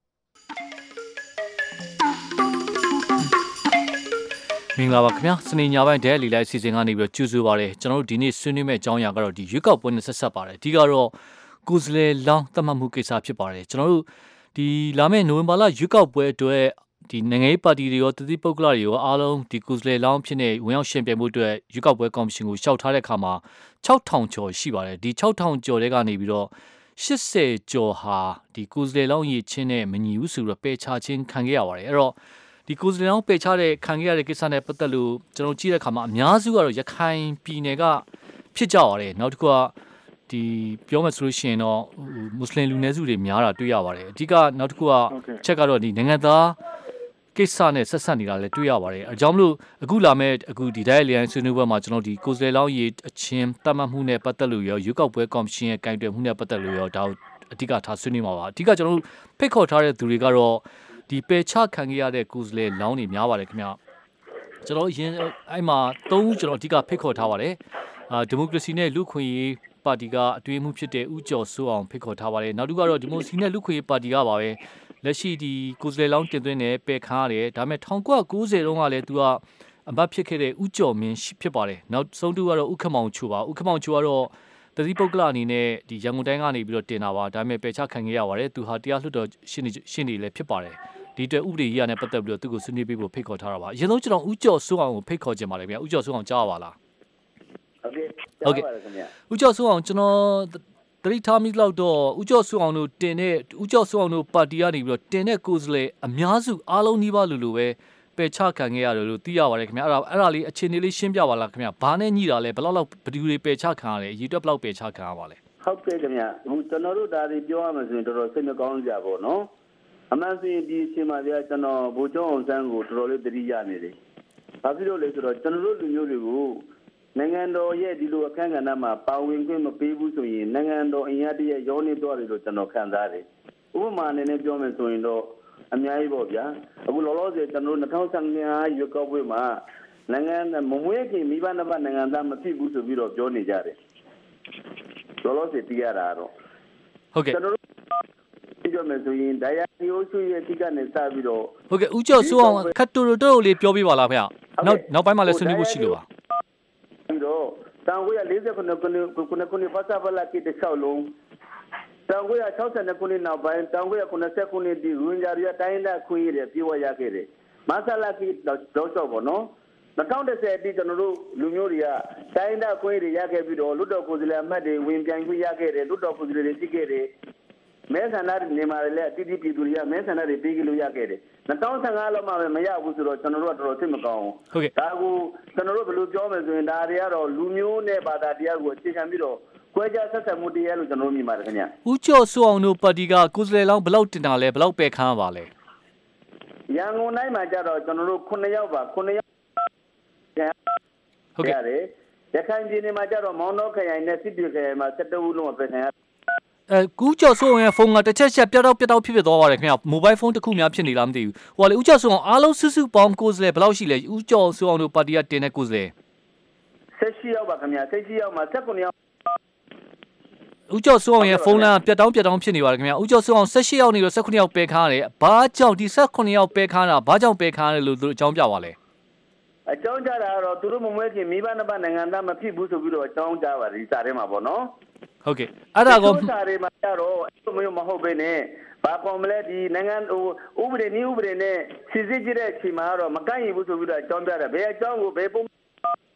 Speaker 14: မင်္ဂလာပါခင်ဗျာစနေညပိုင်းဒဲလီလိုက်အစီအစဉ်ကနေပြီးတော့ကြိုးဆိုပါရစေကျွန်တော်တို့ဒီနေ့ဆွေးနွေးမယ့်အကြောင်းအရာကတော့ဒီရွေးကောက်ပွဲနဲ့ဆက်ဆက်ပါတယ်အဓိကတော့ကိုယ်စားလှယ်လောင်းသတ်မှတ်မှုကိစ္စဖြစ်ပါတယ်ကျွန်တော်တို့ဒီလာမယ့်နိုဝင်ဘာလရွေးကောက်ပွဲအတွက်ဒီနိုင်ငံရေးပါတီတွေရောတတိပုဂ္ဂလတွေရောအားလုံးဒီကိုယ်စားလှယ်လောင်းဖြစ်နေဝင်ရောက်ရှင်ပြိုင်မှုအတွက်ရွေးကောက်ပွဲကော်မရှင်ကိုရှောက်ထားတဲ့အခါမှာ၆ထောင်ကျော်ရှိပါတယ်ဒီ၆ထောင်ကျော်တွေကနေပြီးတော့၈၀ကျော်ဟာဒီကိုယ်စားလှယ်လောင်းရည်ချင်းနဲ့မညီဘူးဆိုတော့ပယ်ချခြင်းခံခဲ့ရပါတယ်အဲ့တော့ဒီကိုယ်စားလှယ်လောင်းပယ်ချတဲ့ခံခဲ့ရတဲ့ကိစ္စနဲ့ပတ်သက်လို့ကျွန်တော်ကြည့်တဲ့အခါမှာအများစုကတော့ရခိုင်ပြည်နယ်ကဖြစ်ကြရတယ်နောက်တစ်ခုကဒီပြောမှဆိုလို့ရှိရင်တော့မွတ်စလင်လူနည်းစုတွေများတာတွေ့ရပါတယ်အဓိကနောက်တစ်ခုကချက်ကတော့ဒီနိုင်ငံသားကိစ္စနဲ့ဆက်ဆက်နေတာလည်းတွေ့ရပါတယ်အကြောင်းမလို့အခုလာမဲ့အခုဒီတိုင်းလျန်ဆွေးနွေးပွဲမှာကျွန်တော်ဒီကိုယ်စားလှယ်လောင်းရေးအချင်းတတ်မှတ်မှုနဲ့ပတ်သက်လို့ရောရွေးကောက်ပွဲကော်မရှင်ရဲ့ကင်တွယ်မှုနဲ့ပတ်သက်လို့ရောဒါအဓိကထားဆွေးနွေးမှာပါအဓိကကျွန်တော်တို့ဖိတ်ခေါ်ထားတဲ့သူတွေကတော့ဒီပယ်ချခံရတဲ့ကိုယ်စားလှယ်လောင်းတွေများပါတယ်ခင်ဗျကျွန်တော်ရင်အဲ့မှာသုံးဦးကျွန်တော်အဓိကဖိတ်ခေါ်ထားပါတယ်အာဒီမိုကရေစီနဲ့လူခွင့်ရေးပါတီကအတွင်းမှုဖြစ်တဲ့ဦးကျော်စိုးအောင်ဖိတ်ခေါ်ထားပါတယ်နောက်တစ်ခုကတော့ဒီမိုကရေစီနဲ့လူခွင့်ရေးပါတီကပါပဲလက်ရှိဒီကိုယ်စားလှယ်လောင်းတင်သွင်းတဲ့ပယ်ခါရတယ်ဒါပေမဲ့၁၉၉၀တုန်းကလည်းသူကအမတ်ဖြစ်ခဲ့တဲ့ဦးကျော်မင်းဖြစ်ပါတယ်နောက်ဆုံးတူကတော့ဦးခမောင်ချိုပါဦးခမောင်ချိုကတော့တတိပုဂ္ဂလအနေနဲ့ဒီရန်ကုန်တိုင်းကနေပြီးတော့တင်တာပါဒါပေမဲ့ပယ်ချခံခဲ့ရပါတယ်သူဟာတရားလွှတ်တော်ရှင်းနေရှင်းနေလည်းဖြစ်ပါတယ်ဒီအတွက်ဥပဒေရေးရနဲ့ပတ်သက်ပြီးတော့သူ့ကိုဆွေးနွေးပေးဖို့ဖိတ်ခေါ်ထားတာပါအရင်ဆုံးကျွန်တော်ဦးကျော်စိုးအောင်ကိုဖိတ်ခေါ်ခြင်းပါတယ်ဗျာဦးကျော်စိုးအောင်ကြားပါလားဟုတ်ကဲ့ဟုတ်ကဲ့ခင်ဗျာဦးကျော်စိုးအောင်ကျွန်တော်တတိထားမိလောက်တော့ဦးကျော်စိုးအောင်တို့တင်တဲ့ဦးကျော်စိုးအောင်တို့ပါတီကနေပြီးတော့တင်တဲ့ကိုယ်စားလှယ်အများစုအားလုံးနှိပါလို့လို့ပဲပယ်ချခံခဲ့ရတယ်လို့သိရပါတယ်ခင်ဗျာအဲ့ဒါအဲ့ဒါလေးအခြေအနေလေးရှင်းပြပါလားခင်ဗျာဘာနဲ့ညှိတာလဲဘယ်လောက်လောက်ဘယ်သူတွေပယ်ချခံရလဲရေတွက်ဘယ်လောက်ပယ်ချခံရပါလဲ
Speaker 15: ဟုတ်ကဲ့ခင်ဗျာအခုကျွန်တော်တို့ဒါတွေပြောရမှဆိုရင်တော်တော်စိတ်မကောင်းကြပါဘောနော်အမှန်ဆိုရင်ဒီအချိန်မှာကြာကျွန်တော်ဗိုလ်ချုပ်အောင်ဆန်းကိုတော်တော်လေးတတိယနေတယ်ဘာဖြစ်လို့လဲဆိုတော့ကျွန်တော်တို့လူမျိုးတွေကိုနိုင်ငံတော်ရဲ့ဒီလိုအခမ်းကဏ္ဍမှာပါဝင်ခွင့်မပေးဘူးဆိုရင်နိုင်ငံတော်အင်အားတရရောနေသွားတယ်လို့ကျွန်တော်ခံစားတယ်ဥပမာအနေနဲ့ပြောမယ်ဆိုရင်တော့အများကြီးပေါ့ဗျာအခုလောလောဆယ်ကျွန်တော်တို့၂၀၁၅ရွေးကောက်ပွဲမှာနိုင်ငံမမွေးခင်မိဘနှစ်ပါးနိုင်ငံသားမဖြစ်ဘူးဆိုပြီးတော့ပြောနေကြတယ်လောလောဆယ်သိရတာတော့
Speaker 14: ဟုတ်ကဲ့
Speaker 15: ကျွန်တော်တို့ပြောမယ်ဆိုရင်ဒါရဒီအိုးစုရဲ့တိကနေစပြီးတော့
Speaker 14: ဟုတ်ကဲ့ဦးကျော်စိုးအောင်ခတ်တူတူတို့လေးပြောပြပါလားခင်ဗျနောက်နောက်ပိုင်းမှာလည်းဆွေးနွေးဖို့ရှိလို့ပါ
Speaker 15: ပြီးတော့တန်ခွေရ၄၀ခုနှစ်ခုနှစ်ခုနှစ်ခုနှစ်ပတ်စာပလာကိတ၆လုံးတန်ခွေရ၆၂ခုနှစ်နောက်ပိုင်းတန်ခွေရ၉၀ခုနှစ်ဒီရင်းကြရတိုင်းတဲ့ခွေရပြေဝရခဲ့တယ်မဆလာကိတော့တော့ပေါ့နော်၂၀၁၀အထိကျွန်တော်တို့လူမျိုးတွေကတိုင်းတဲ့ခွေတွေရခဲ့ပြီးတော့လွတ်တော်ကိုယ်စားလှယ်အမတ်တွေဝင်ပြိုင်ခွင့်ရခဲ့တယ်လွတ်တော်ကိုယ်စားလှယ်တွေကြည့်ခဲ့တယ်မဲဆန္ဒနေမှာလည်းအတိအကျပြည်သူတွေကမဲဆန္ဒတွေပေးကြလို့ရခဲ့တယ်၂၀၁၅လောက်မှပဲမရဘူးဆိုတော့ကျွန်တော်တို့ကတော်တော်သိမကောင်း
Speaker 14: ဘူးဟုတ်ကဲ့
Speaker 15: ဒါကိုကျွန်တော်တို့ဘယ်လိုပြောမယ်ဆိုရင်ဒါတွေကတော့လူမျိုးနဲ့ဘာသာတရားကိုအခြေခံပြီးတော့ကွဲခြားဆက်ဆံမှုတရားလို့ကျွန်တော်မြင်ပါတယ်ခင်ဗျ
Speaker 14: ဦးကျော်စိုးအောင်တို့ပါတီကကိုယ်စားလှယ်လောင်းဘယ်လောက်တင်တာလဲဘယ်လောက်ပယ်ခန်းပါလဲ
Speaker 15: ရန်ကုန်တိုင်းမှာကြတော့ကျွန်တော်တို့ခုနှစ်ယောက်ပါခုနှစ်ယောက်
Speaker 14: ဟုတ်ကဲ့
Speaker 15: ရခိုင်ပြည်နယ်မှာကြတော့မောင်တော်ခရိုင်နဲ့စစ်ပြည်ခရိုင်မှာ၁၁ဦးလုံးပယ်ခံရ
Speaker 14: အဲကူးကျော်စိုးအောင်ရဲ့ဖုန်းကတစ်ချက်ချက်ပြတ်တော့ပြတ်တော့ဖြစ်ဖြစ်သွားပါတယ်ခင်ဗျမိုဘိုင်းဖုန်းတစ်ခုများဖြစ်နေလားမသိဘူးဟိုကလေဦးကျော်စိုးအောင်အားလုံးစုစုပေါင်းကိုယ်စားလှယ်ဘယ်လောက်ရှိလဲဦးကျော်စိုးအောင်တို့ပါတီကတင်တဲ့ကိုယ်စားလှယ်
Speaker 15: ၁၈ယောက်ပါခင်ဗျ၁၈ယောက်မှာ၁၉ယောက်
Speaker 14: ဦးကျော်စိုးအောင်ရဲ့ဖုန်းလမ်းပြတ်တောင်းပြတ်တောင်းဖြစ်နေပါတယ်ခင်ဗျဦးကျော်စိုးအောင်၁၈ယောက်နေတော့၁၉ယောက်ပယ်ခါရတယ်ဘာကြောင့်ဒီ၁၉ယောက်ပယ်ခါတာဘာကြောင့်ပယ်ခါရတယ်လို့သူအကြောင်းပြပါလဲ
Speaker 15: အကြောင်းကြတာကတော့သူတို့မမွေးခင်မိဘနှစ်ပါးနိုင်ငံသားမဖြစ်ဘူးဆိုပြီးတော့အကြောင်းကြပါဒီစာထဲမှာပေါ့နော်
Speaker 14: ဟုတ်ကဲ့အဲ့ဒါကို
Speaker 15: စာတွေမှာကြတော့အဲ့လိုမျိုးမဟုတ်ဘဲနဲ့ဘာကောင်မလဲဒီနိုင်ငံဟိုဥပဒေနည်းဥပဒေနဲ့စစ်စစ်ကြည့်တဲ့အချိန်မှာတော့မကန့်ရဘူးဆိုပြီးတော့အကြောင်းပြတာဘယ်အကြောင်းကိုဘယ်ပုံ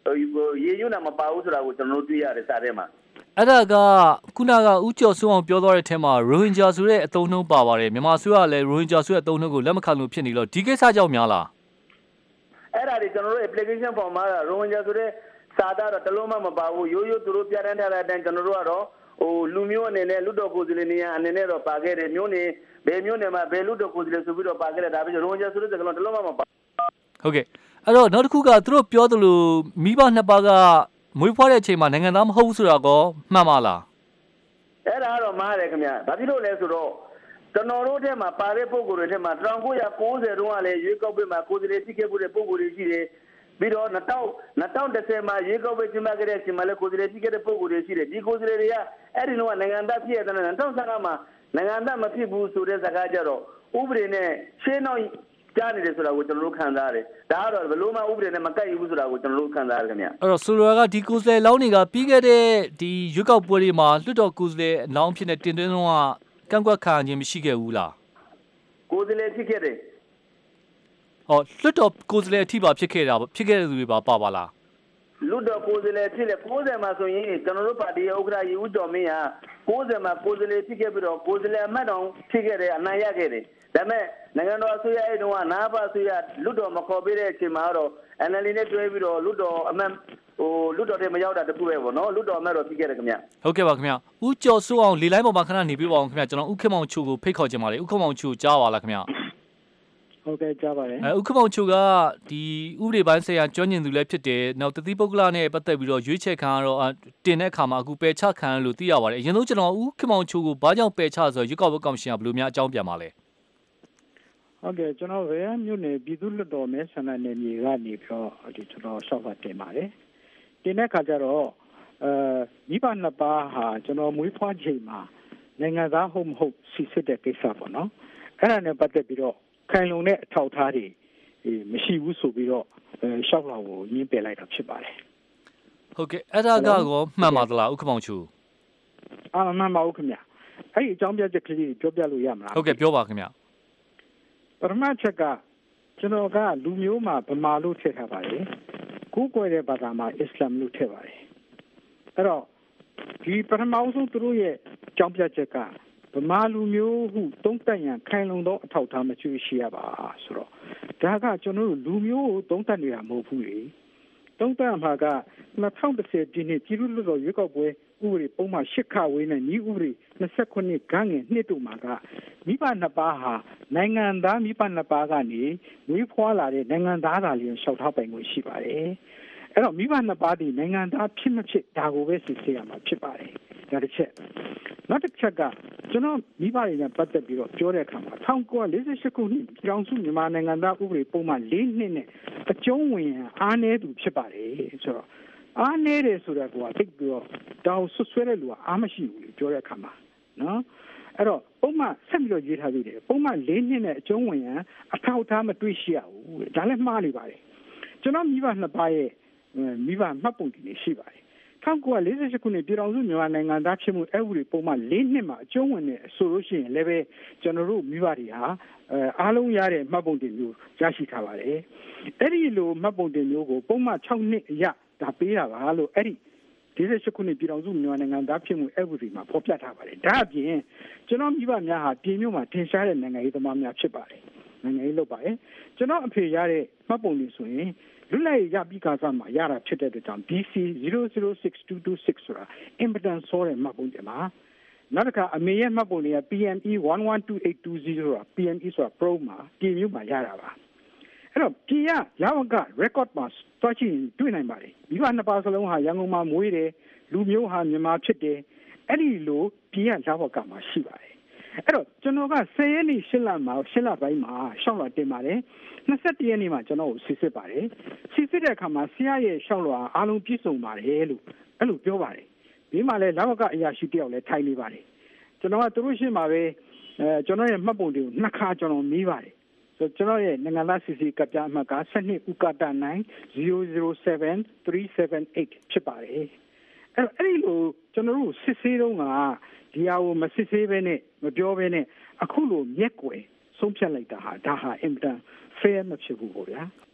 Speaker 15: ရေညွန့်တာမပါဘူးဆိုတာကိုကျွန်တော်တို့တွေ့ရတယ်စာထဲမှာ
Speaker 14: အဲ့ဒါကခုနကဦးကျော်စိုးအောင်ပြောသွားတဲ့အထက်မှာရိုဟင်ဂျာဆိုတဲ့အသုံးနှုန်းပါပါတယ်မြန်မာဆိုရလည်းရိုဟင်ဂျာဆိုတဲ့အသုံးနှုန်းကိုလက်မခံလို့ဖြစ်နေလို့ဒီကိစ္စကြောင့်များလား
Speaker 15: အဲ့ဒါတွေကျွန်တော်တို့ application form မှာရိုဟင်ဂျာဆိုတဲ့စာသားတော့တလုံးမှမပါဘူးရိုးရိုးသူတို့ပြဋ္ဌာန်းထားတဲ့အတိုင်းကျွန်တော်တို့ကတော့ဟိုလူမျိုးအနေနဲ့လူတော်ကိုယ်စားလှယ်နေရအနေနဲ့တော့ပါခဲ့တယ်မျိုးနေဘယ်မျိုးနေမှာဘယ်လူတော်ကိုယ်စားလှယ်ဆိုပြီးတော့ပါခဲ့တယ်ဒါပေမဲ့ရိုဟင်ဂျာဆိုတဲ့စကားလုံးတလုံးမှမပါ
Speaker 14: ဟုတ်ကဲ့အဲ့တော့နောက်တစ်ခုကသူတို့ပြောသလိုမိဘနှစ်ပါးကမွေးဖွားတဲ့အချိန်မှာနိုင်ငံသားမဟုတ်ဘူးဆိုတာကောမှန်ပါလား
Speaker 15: အဲ့ဒါတော့မှားတယ်ခင်ဗျာဘာဖြစ်လို့လဲဆိုတော့ကျွန်တော်တို့ထဲမှာပါတဲ့ပုံကိုယ်တွေထဲမှာ၁၉၉၀တုန်းကလည်းရွေးကောက်ပွဲမှာကိုယ်စားလှယ်ဖြစ်ခဲ့မှုတဲ့ပုံကိုယ်တွေရှိတယ်ပြီးတော့၂၀၁၀မှာရွေးကောက်ပွဲကျင်းပခဲ့တဲ့အချိန်မှာလည်းကိုယ်စားလှယ်ဖြစ်ခဲ့တဲ့ပုံကိုယ်တွေရှိတယ်ဒီကိုယ်စားလှယ်တွေကအဲ့ဒီတော့နိုင်ငံသားဖြစ်ရတဲ့၂၀၁၅မှာနိုင်ငံသားမဖြစ်ဘူးဆိုတဲ့စကားကြတော့ဥပဒေနဲ့ရှင်းတော့ကြားနေတယ်ဆိုတာကိုကျွန်တော်တို့ခံစားရတယ်ဒါကတော့ဘယ်လိုမှဥပဒေနဲ့မကိုက်ဘူးဆိုတာကိုကျွန်တော်တို့ခံစားရတယ်ခင်ဗျ
Speaker 14: အဲ့တော့ဆိုလိုတာကဒီကိုယ်စားလှယ်လောင်းတွေကပြီးခဲ့တဲ့ဒီရွေးကောက်ပွဲတွေမှာလွှတ်တော်ကိုယ်စားလှယ်အလောင်းဖြစ်နေတင်သွင်းတော့ကန့်ကွက်ခံခြင်းမရှိခဲ့ဘူးလား
Speaker 15: ကိုယ်စားလှယ်ဖြစ်ခဲ့တယ်
Speaker 14: ဟောလွှတ်တော်ကိုယ်စားလှယ်အထိပါဖြစ်ခဲ့တာဖြစ်ခဲ့တဲ့သူတွေပါပါပါလား
Speaker 15: လွှတ်တော်ကိုယ်စားလှယ်ဖြစ်လေ၉၀မှာဆိုရင်ကျွန်တော်တို့ပါတီရဲ့ဥက္ကဋ္ဌကြီးဦးကျော်မင်းဟာ၉၀မှာကိုယ်စားလှယ်ဖြစ်ခဲ့ပြီးတော့ကိုယ်စားလှယ်အမတ်တော်ဖြစ်ခဲ့တယ်အနိုင်ရခဲ့တယ်ဒါပေမဲ့နိုင်ငံတော်အစိုးရအဲ့တုန်းကနားပါအစိုးရလွတ်တော်မခေါ်ပေးတဲ့အချိန်မှာတော့ N L D နဲ့တွဲပြီးတော့လွတ်တော်အမတ်ဟိုလွတ်တော်တွေမရောက်တာတခုပဲပေါ့နော်လွတ်တော်အမတ်တော်ဖြစ်ခဲ့တယ်ခင်ဗျ
Speaker 14: ဟုတ်ကဲ့ပါခင်ဗျဦးကျော်စိုးအောင်လေလိုင်းပေါ်မှာခဏနေပြပါအောင်ခင်ဗျကျွန်တော်ဦးခင်မောင်ချိုကိုဖိတ်ခေါ်ချင်ပါတယ်ဦးခင်မောင်ချိုကြားပါလားခင်ဗျ
Speaker 16: ဟုတ်ကဲ့ကြားပါတယ်
Speaker 14: အဲဦးခင်မောင်ချိုကဒီဥပဒေပိုင်းဆိုင်ရာကျွမ်းကျင်သူလည်းဖြစ်တယ်နောက်တတိပုဂ္ဂလနဲ့ပတ်သက်ပြီးတော့ရွေးချယ်ခံရတော့တင်တဲ့အခါမှာအခုပယ်ချခံရလို့သိရပါတယ်အရင်ဆုံးကျွန်တော်ဦးခင်မောင်ချိုကိုဘာကြောင့်ပယ်ချဆိုရွေးကောက်ပွဲကော်မရှင်ကဘယ်လိုများအကြောင်းပြန်ပါလဲ
Speaker 16: ဟုတ်ကဲ့ကျွန်တော်ဗရန်မြို့နယ်ပြည်သူ့လွှတ်တော်မဲဆန္ဒနယ်မြေကနေပြီးတော့ဒီကျွန်တော်ဆောက်ပါတင်ပါတယ်တင်တဲ့အခါကျတော့အဲမိဘနှစ်ပါးဟာကျွန်တော်မွေးဖွားချိန်မှာနိုင်ငံသားဟုတ်မဟုတ်စီစစ်တဲ့ကိစ္စပေါ့နော်အဲ့ဒါနဲ့ပတ်သက်ပြီးတော့ခိုင်လုံတဲ့အထောက်အထားတွေမရှိဘူးဆိုပြီးတော့ရှောက်လာကိုညှင်းပယ်လိုက်တာဖြစ်ပါတယ်
Speaker 14: ဟုတ်ကဲ့အဲ့ဒါကကောမှန်ပါသလားဥက္ကမောင်ချူ
Speaker 16: အာမှန်ပါဦးခင်ဗျအဲ့ဒီအကြောင်းပြချက်ကလေးပြောပြလို့ရမလား
Speaker 14: ဟုတ်ကဲ့ပြောပါခင်ဗျ
Speaker 16: ပထမချက်ကကျွန်တော်ကလူမျိုးမှာဗမာလို့ထည့်ထားပါတယ်ကိုးကွယ်တဲ့ဘာသာမှာအစ္စလာမ်လို့ထည့်ပါတယ်အဲ့တော့ဒီပထမဆုံးသူတို့ရဲ့အကြောင်းပြချက်ကဗမာလူမျိုးဟုသုံးသပ်ရန်ခိုင်လုံသောအထောက်အထားမရှိရှိရပါဆိုတော့ဒါကကျွန်တော်တို့လူမျိုးကိုသုံးသပ်နေတာမဟုတ်ဘူးလေသုံးသပ်မှာက၂၀၁၀ပြည့်နှစ်ပြည်သူ့လွှတ်တော်ရွေးကောက်ပွဲဥပဒေပုံမှန်၈ခဝေးနဲ့ဤဥပဒေ၂၉ဂန်းငယ်နှစ်တို့မှာကမိဘနှစ်ပါးဟာနိုင်ငံသားမိဘနှစ်ပါးကနေဝေးဖွာလာတဲ့နိုင်ငံသားသာလျှင်လျှောက်ထားပိုင်ခွင့်ရှိပါတယ်အဲ့တော့မိဘနှစ်ပါးဒီနိုင်ငံသားဖြစ်မဖြစ်ဒါကိုပဲစစ်ဆေးရမှာဖြစ်ပါတယ်ဒါတစ်ချက်နောက်တစ်ချက်ကကျွန်တော်မိဘတွေနဲ့ပတ်သက်ပြီးတော့ပြောတဲ့အခါမှာ၁၉၄၈ခုနှစ်ပြည်ထောင်စုမြန်မာနိုင်ငံသားဥပဒေပုံမှန်၄နှစ်နဲ့အကျုံးဝင်အားနည်းသူဖြစ်ပါတယ်ဆိုတော့အားနည်းတယ်ဆိုတာကသိပြီးတော့တောင်ဆွဆွဲတဲ့လူကအားမရှိဘူးလို့ပြောတဲ့အခါမှာနော်အဲ့တော့ပုံမှန်ဆက်ပြီးတော့ရေးထားသေးတယ်ပုံမှန်၄နှစ်နဲ့အကျုံးဝင်အထောက်အထားမတွေ့ရှိရဘူးဒါလည်းမှားနေပါတယ်ကျွန်တော်မိဘနှစ်ပါးရဲ့မိဘမှတ်ပုံတင်နေရှိပါတယ်၁၉၄၈ခုနှစ်ပြည်ထောင်စုမြန်မာနိုင်ငံသားဖြစ်မှုအဥပဒေပုံမှန်၄နှစ်မှာအကျုံးဝင်နေဆိုလို့ရှိရင်လည်းပဲကျွန်တော်တို့မိဘတွေဟာအားလုံးရတဲ့မှတ်ပုံတင်မျိုးရရှိထားပါတယ်အဲ့ဒီလိုမှတ်ပုံတင်မျိုးကိုပုံမှန်၆နှစ်အရဒါပေးတာပါလို့အဲ့ဒီ၄၈ခုနှစ်ပြည်ထောင်စုမြန်မာနိုင်ငံသားဖြစ်မှုအဥပဒေမှာဖော်ပြထားပါတယ်ဒါအပြင်ကျွန်တော်မိဘများဟာပြည်မျိုးမှာထင်ရှားတဲ့နိုင်ငံရေးသမားများဖြစ်ပါတယ်နိုင်ငံရေးလုပ်ပါတယ်ကျွန်တော်အဖေရတဲ့မှတ်ပုံတင်ဆိုရင်လွတ်လပ်ရေးရပြီးကစားမှာရတာဖြစ်တဲ့အတွက်ကြောင့် B C zero zero six two two six ဆိုတာ impedance ဆိုတဲ့မှတ်ပုံတင်မှာနောက်တစ်ခါအမေရဲ့မှတ်ပုံတင်က P M E one one two eight two zero ဆိုတာ P M E ဆိုတာ Pro မှာပြည်မျိုးမှာရတာပါအဲ့တော့ပြည်ရရဝက record မှာတွားကြည့်တွေ့နိုင်ပါတယ်မိဘနှစ်ပါးစလုံးဟာရန်ကုန်မှာမွေးတယ်လူမျိုးဟာမြန်မာဖြစ်တယ်အဲ့ဒီလိုပြည်ရရဝကမှာရှိပါတယ်အဲ့တော့ကျွန်တော်က၁၀ရက်နေ့ရှစ်လမှာရှစ်လပိုင်းမှာရှောက်လာတင်ပါတယ်၂၁ရက်နေ့မှာကျွန်တော်ကိုစစ်စစ်ပါတယ်စစ်စစ်တဲ့အခါမှာဆရာရဲ့ရှောက်လာအားလုံးပြည့်စုံပါတယ်လို့အဲ့လိုပြောပါတယ်ဒီမှာလဲလောက်ကအရာရှိတယောက်လဲထိုင်နေပါတယ်ကျွန်တော်ကသူတို့ရှင်းမှာပဲအဲကျွန်တော်ရဲ့မှတ်ပုံတွေကိုနှစ်ခါကျွန်တော်မေးပါတယ်ဆိုကျွန်တော်ရဲ့နိုင်ငံသားစစ်စစ်ကပြအမှတ်က၁၂ဥကတနိုင်zero zero seven three seven eightဖြစ်ပါတယ်အဲ့အဲ့ဒီလိုကျွန်တော်တို့စစ်ဆေးတော့ကဒီဟာကိုမစစ်ဆေးဘဲနဲ့မပြောဘဲနဲ့အခုလိုမျက်ကွယ်ဆုံးဖြတ်လိုက်တာဟာဒါဟာအင်တန် fair မဖြစ်ဘူးပေါ့ဗျာ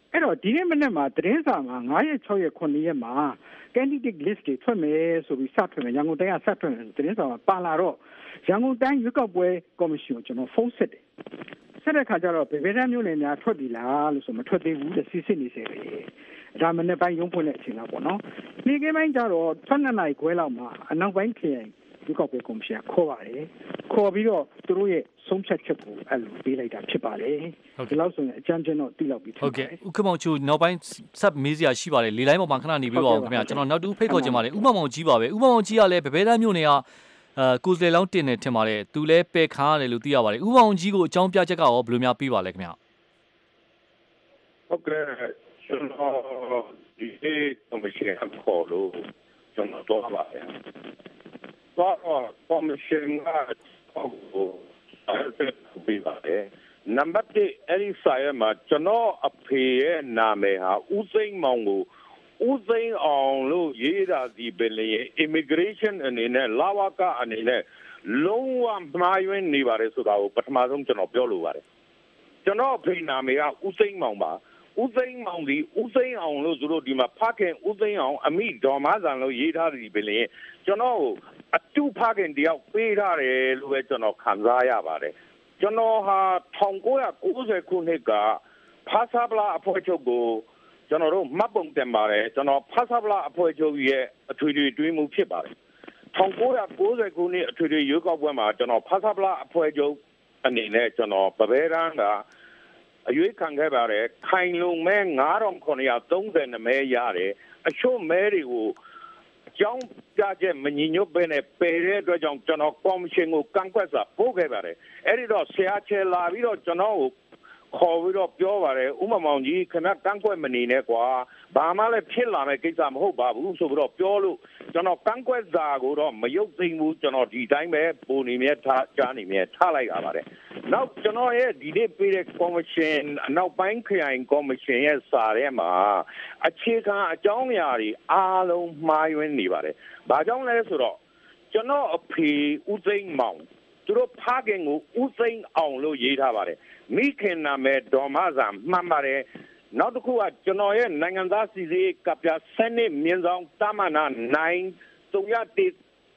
Speaker 16: အဲ့တော့ဒီနေ့မနေ့မှာသတင်းစာမှာ၅ရက်၆ရက်9ရက်မှာ candidate list တွေထွက်မယ်ဆိုပြီးစထွက်မယ်ရန်ကုန်တိုင်းကစထွက်မယ်သတင်းစာမှာပါလာတော့ရန်ကုန်တိုင်းရွေးကောက်ပွဲကော်မရှင်ကိုကျွန်တော်ဖုန်းဆက်တယ်ဆက်တဲ့ခါကျတော့ဗေဗေဒမျိုးနယ်များထွက်ပြီလားလို့ဆိုမထွက်သေးဘူးတဲ့စစ်စစ်နေစေပဲဒါမနေ့ပိုင်းရုံးဖွင့်တဲ့အချိန်လောက်ပေါ့နော်ဒီကိပိုင်းကျတော့twelveနာရီခွဲလောက်မှာအနောက်ပိုင်းခရိုင်ရွေးကောက်ပွဲကော်မရှင်ခေါ်ပါတယ်ခေါ်ပြီးတော့သူတို့ရဲ့ဆုံးဖြတ်ချက်ကိုအဲ့လိုပေးလိုက်တာဖြစ်ပါတယ်ဒီလောက်ဆိုရင်အကြမ်းကျဉ်တော့တိလောက်ပြီး
Speaker 14: ဟုတ်ကဲ့ဥက္ကမောင်ချိုနောက်ပိုင်းဆက်မေးစရာရှိပါတယ်လေလိုင်းပေါ်မှာခဏနေပြီးပါဦးခင်ဗျာကျွန်တော်နောက်တူဖိတ်ခေါ်ချင်ပါတယ်ဥပမောင်ကြီးပါပဲဥပမောင်ကြီးကလည်းဗေဗေဒမျိုးနယ်ကအဲကိုစလေလောင်းတင်နေထင်ပါတယ်သူလည်းပယ်ခါရတယ်လို့သိရပါတယ်ဥပမောင်ကြီးကိုအကြောင်းပြချက်ကရောဘယ်လိုများပြီးပါလဲခင်ဗျာ
Speaker 17: ဟုတ်ကဲ့ကျွန်တော်ဒီကော်မရှင်ခေါ်လို့ကျွန်တော်တော့ပါတယ်တော့ကော်မရှင်ကဟုတ်အဲ့ဒါပြီးပါတယ်နံပါတ်oneအဲ့ဒီစာရဲမှာကျွန်တော်အဖေရဲ့နာမည်ဟာဦးစိန်မောင်ကိုဦးစိန်အောင်လို့ရေးတာဒီပဲလေ immigration အနေနဲ့လာဝကအနေနဲ့လုံးဝမှားယွင်းနေပါတယ်ဆိုတာကိုပထမဆုံးကျွန်တော်ပြောလိုပါတယ်ကျွန်တော်အဖေနာမည်ကဦးစိန်မောင်ပါဦးစိန်မောင်ဒီဦးစိန်အောင်လို့သူတို့ဒီမှာဖခင်ဦးစိန်အောင်အမိဒေါ်မဆန်လို့ရေးထားတယ်ပဲလေကျွန်တော်အတူဖခင်တယောက်ပေးထားတယ်လို့ပဲကျွန်တော်ခံစားရပါတယ်ကျွန်တော်ဟာone thousand nine hundred ninetyခုနှစ်ကဖာစာပလာအဖွဲ့ချုပ်ကိုကျွန်တော်တို့မှတ်ပုံတင်ပါတယ်ကျွန်တော်ဖာစာပလာအဖွဲ့ချုပ်ရဲ့အထွေထွေတွင်းမှုဖြစ်ပါတယ်one thousand nine hundred ninetyခုနှစ်အထွေထွေရွေးကောက်ပွဲမှာကျွန်တော်ဖာစာပလာအဖွဲ့ချုပ်အနေနဲ့ကျွန်တော်ပပဲရန်ကအရွေးခံခဲ့ပါတယ်ခိုင်လုံမဲnine thousand nine hundred thirtyမဲရတယ်အချို့မဲတွေကိုကျောင်းပြချက်မညီညွတ်ဘဲနဲ့ပယ်တဲ့အတွက်ကြောင့်ကျွန်တော်ကော်မရှင်ကိုကန့်ကွက်စာပို့ခဲ့ပါတယ်အဲ့ဒီတော့ဆရာချေလာပြီးတော့ကျွန်တော်ကိုခေါ်ပြီးတော့ပြောပါတယ်ဥမမောင်ကြီးခဏကန့်ကွက်မနေနဲ့ကွာဘာမှလည်းဖြစ်လာမယ့်ကိစ္စမဟုတ်ပါဘူးဆိုပြီးတော့ပြောလို့ကျွန်တော်ကန့်ကွက်စာကိုတော့မရုပ်သိမ်းဘူးကျွန်တော်ဒီတိုင်းပဲပုံနေမြဲထားကြားနေမြဲထားလိုက်ရပါတယ်နောက်ကျွန်တော်ရဲ့ဒီနေ့ပေးတဲ့ကော်မရှင်အနောက်ပိုင်းခရိုင်ကော်မရှင်ရဲ့စာထဲမှာအခြေခံအကြောင်းအရာတွေအားလုံးမှားယွင်းနေပါတယ်ဘာကြောင့်လဲဆိုတော့ကျွန်တော်အဖေဦးသိန်းမောင်သူတို့ဖခင်ကိုဦးသိန်းအောင်လို့ရေးထားပါတယ်မိခင်နာမည်ဒေါ်မဆန်မှန်ပါတယ်နောက်တစ်ခုကကျွန်တော်ရဲ့နိုင်ငံသားစီစီကပြစနစ်မြင်းဆောင်တမနာnine three one three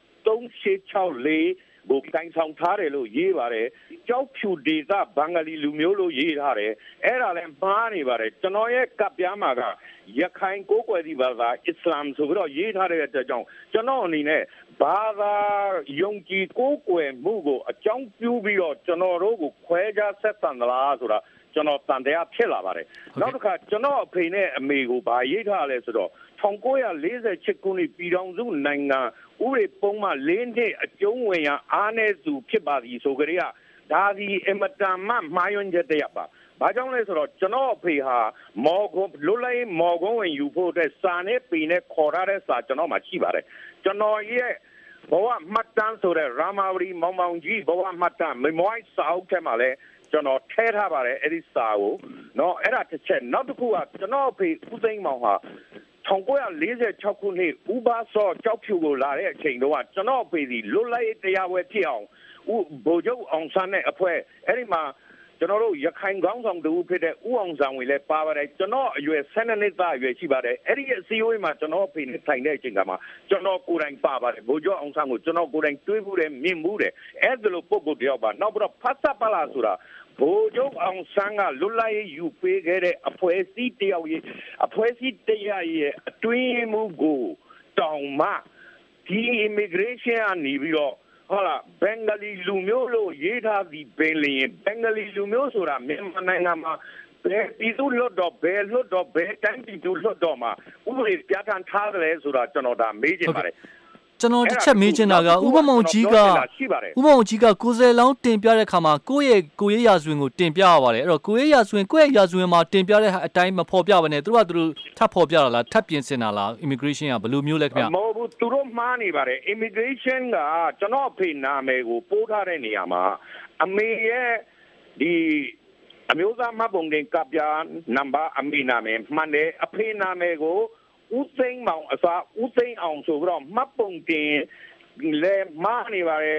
Speaker 17: six six fourကိုကိုင်ဆောင်ထားတယ်လို့ရေးပါတယ်ကြောက်ဖြူဒေသဘင်္ဂလီလူမျိုးလို့ရေးထားတယ်အဲ့ဒါလည်းမှားနေပါတယ်ကျွန်တော်ရဲ့ကပြားမှာကရခိုင်ကိုးကွယ်သည့်ဘာသာအစ္စလာမ်ဆိုပြီးတော့ရေးထားတဲ့အတွက်ကြောင့်ကျွန်တော်အနေနဲ့ဘာသာယုံကြည်ကိုးကွယ်မှုကိုအကြောင်းပြုပြီးတော့ကျွန်တော်တို့ကိုခွဲခြားဆက်ဆံသလားဆိုတာကျွန်တော်တန်တရားဖြစ်လာပါတယ်နောက်တစ်ခါကျွန်တော်အဖေနဲ့အမေကိုဗာရေးထားလဲဆိုတော့one thousand nine hundred forty-sixခုနှစ်ပြည်ထောင်စုနိုင်ငံဥပဒေပုံမှန်၄နှစ်အကျုံးဝင်ရအားနည်းစုဖြစ်ပါသည်ဆိုကြရဒါဒီအမတန်မှမှားယွင်းချက်တရပါဘာကြောင့်လဲဆိုတော့ကျွန်တော်အဖေဟာမော်ကွန်လွတ်လိုက်မော်ကွန်ဝင်ယူဖို့အတွက်စာနဲ့ပေနဲ့ခေါ်ရတဲ့စာကျွန်တော်မှရှိပါတယ်ကျွန်တော်ရဲ့ဘဝမှတ်တမ်းဆိုတဲ့ရာမာဝတီမောင်မောင်ကြီးဘဝမှတ်တမ်း memoir စာအုပ်ထဲမှာလဲကျွန်တော်ထဲထားပါတယ်အဲ့ဒီစာကိုเนาะအဲ့ဒါတစ်ချက်နောက်တစ်ခုကကျွန်တော်အဖေဦးသိန်းမောင်ဟာone thousand nine hundred forty-sixခုနှစ်ဥပစောကြောက်ဖြူကိုလာတဲ့အချိန်တုန်းကကျွန်တော်အဖေဒီလွတ်လပ်ရေးတရားဝဲဖြစ်အောင်ဥဗိုလ်ချုပ်အောင်ဆန်းနဲ့အဖွဲ့အဲ့ဒီမှာကျွန်တော်တို့ရခိုင်ကောင်းဆောင်တူဖြစ်တဲ့ဦးအောင်ဆန်းဝင်လည်းပါပါတယ်ကျွန်တော်အရွယ်twelveနှစ်သားအရွယ်ရှိပါတယ်အဲ့ဒီအစည်းအဝေးမှာကျွန်တော်အဖေနဲ့ထိုင်တဲ့အချိန်ကမှကျွန်တော်ကိုယ်တိုင်ပါပါတယ်ဗိုလ်ချုပ်အောင်ဆန်းကိုကျွန်တော်ကိုယ်တိုင်တွေးမှုတယ်မြင်မှုတယ်အဲ့ဒါလိုပုံကိုတယောက်ပါနောက်ပြီးတော့ဖတ်စပ်ပါလားဆိုတာဗိုလ်ချုပ်အောင်ဆန်းကလွတ်လပ်ရေးယူပေးခဲ့တဲ့အဖွဲ့အစည်းတယောက်ရဲ့အဖွဲ့အစည်းတရားရဲ့အတွင်းမှုကိုတောင်မှဒီ immigration ကနေပြီးတော့ဟုတ်လားဘင်္ဂလီလူမျိုးလို့ရေးထားပြီးပင်လျင်ဘင်္ဂလီလူမျိုးဆိုတာမြန်မာနိုင်ငံမှာဘယ်ပြည်သူလွတ်တော့ဘယ်လွတ်တော့ဘယ်တိုင်းပြည်သူလွတ်တော့မှာဥပဒေပြဋ္ဌာန်းထားတယ်ဆိုတာကျွန်တော်ဒါမေးချင်ပါတယ်
Speaker 14: ကျွန်တော်တစ်ချက်မေးချင်တာကဥပမောင်ကြီးကဥပမောင်ကြီးကကိုယ်စားလောင်းတင်ပြတဲ့ခါမှာကိုယ့်ရဲ့ကိုယ့်ရဲ့ရာဇဝင်ကိုတင်ပြရပါတယ်အဲ့တော့ကိုယ့်ရဲ့ရာဇဝင်ကိုယ့်ရဲ့ရာဇဝင်မှာတင်ပြတဲ့အတိုင်းမဖော်ပြဘဲနဲ့သူတို့ကသူတို့ထပ်ဖော်ပြတာလားထပ်ပြင်ဆင်တာလား immigration ကဘယ်လိုမျိုးလဲခင်ဗျ
Speaker 17: မဟုတ်ဘူးသူတို့မှားနေပါတယ် immigration ကကျွန်တော်အဖေနာမည်ကိုပို့ထားတဲ့နေရာမှာအမေရဲ့ဒီအမျိုးသားမှတ်ပုံတင်ကပ်ပြားနံပါတ်အမေနာမည်မှန်တယ်အဖေနာမည်ကိုဦးသိန်းမောင်အစားဦးသိန်းအောင်ဆိုပြီးတော့မှတ်ပုံတင်လဲမှားနေပါတယ်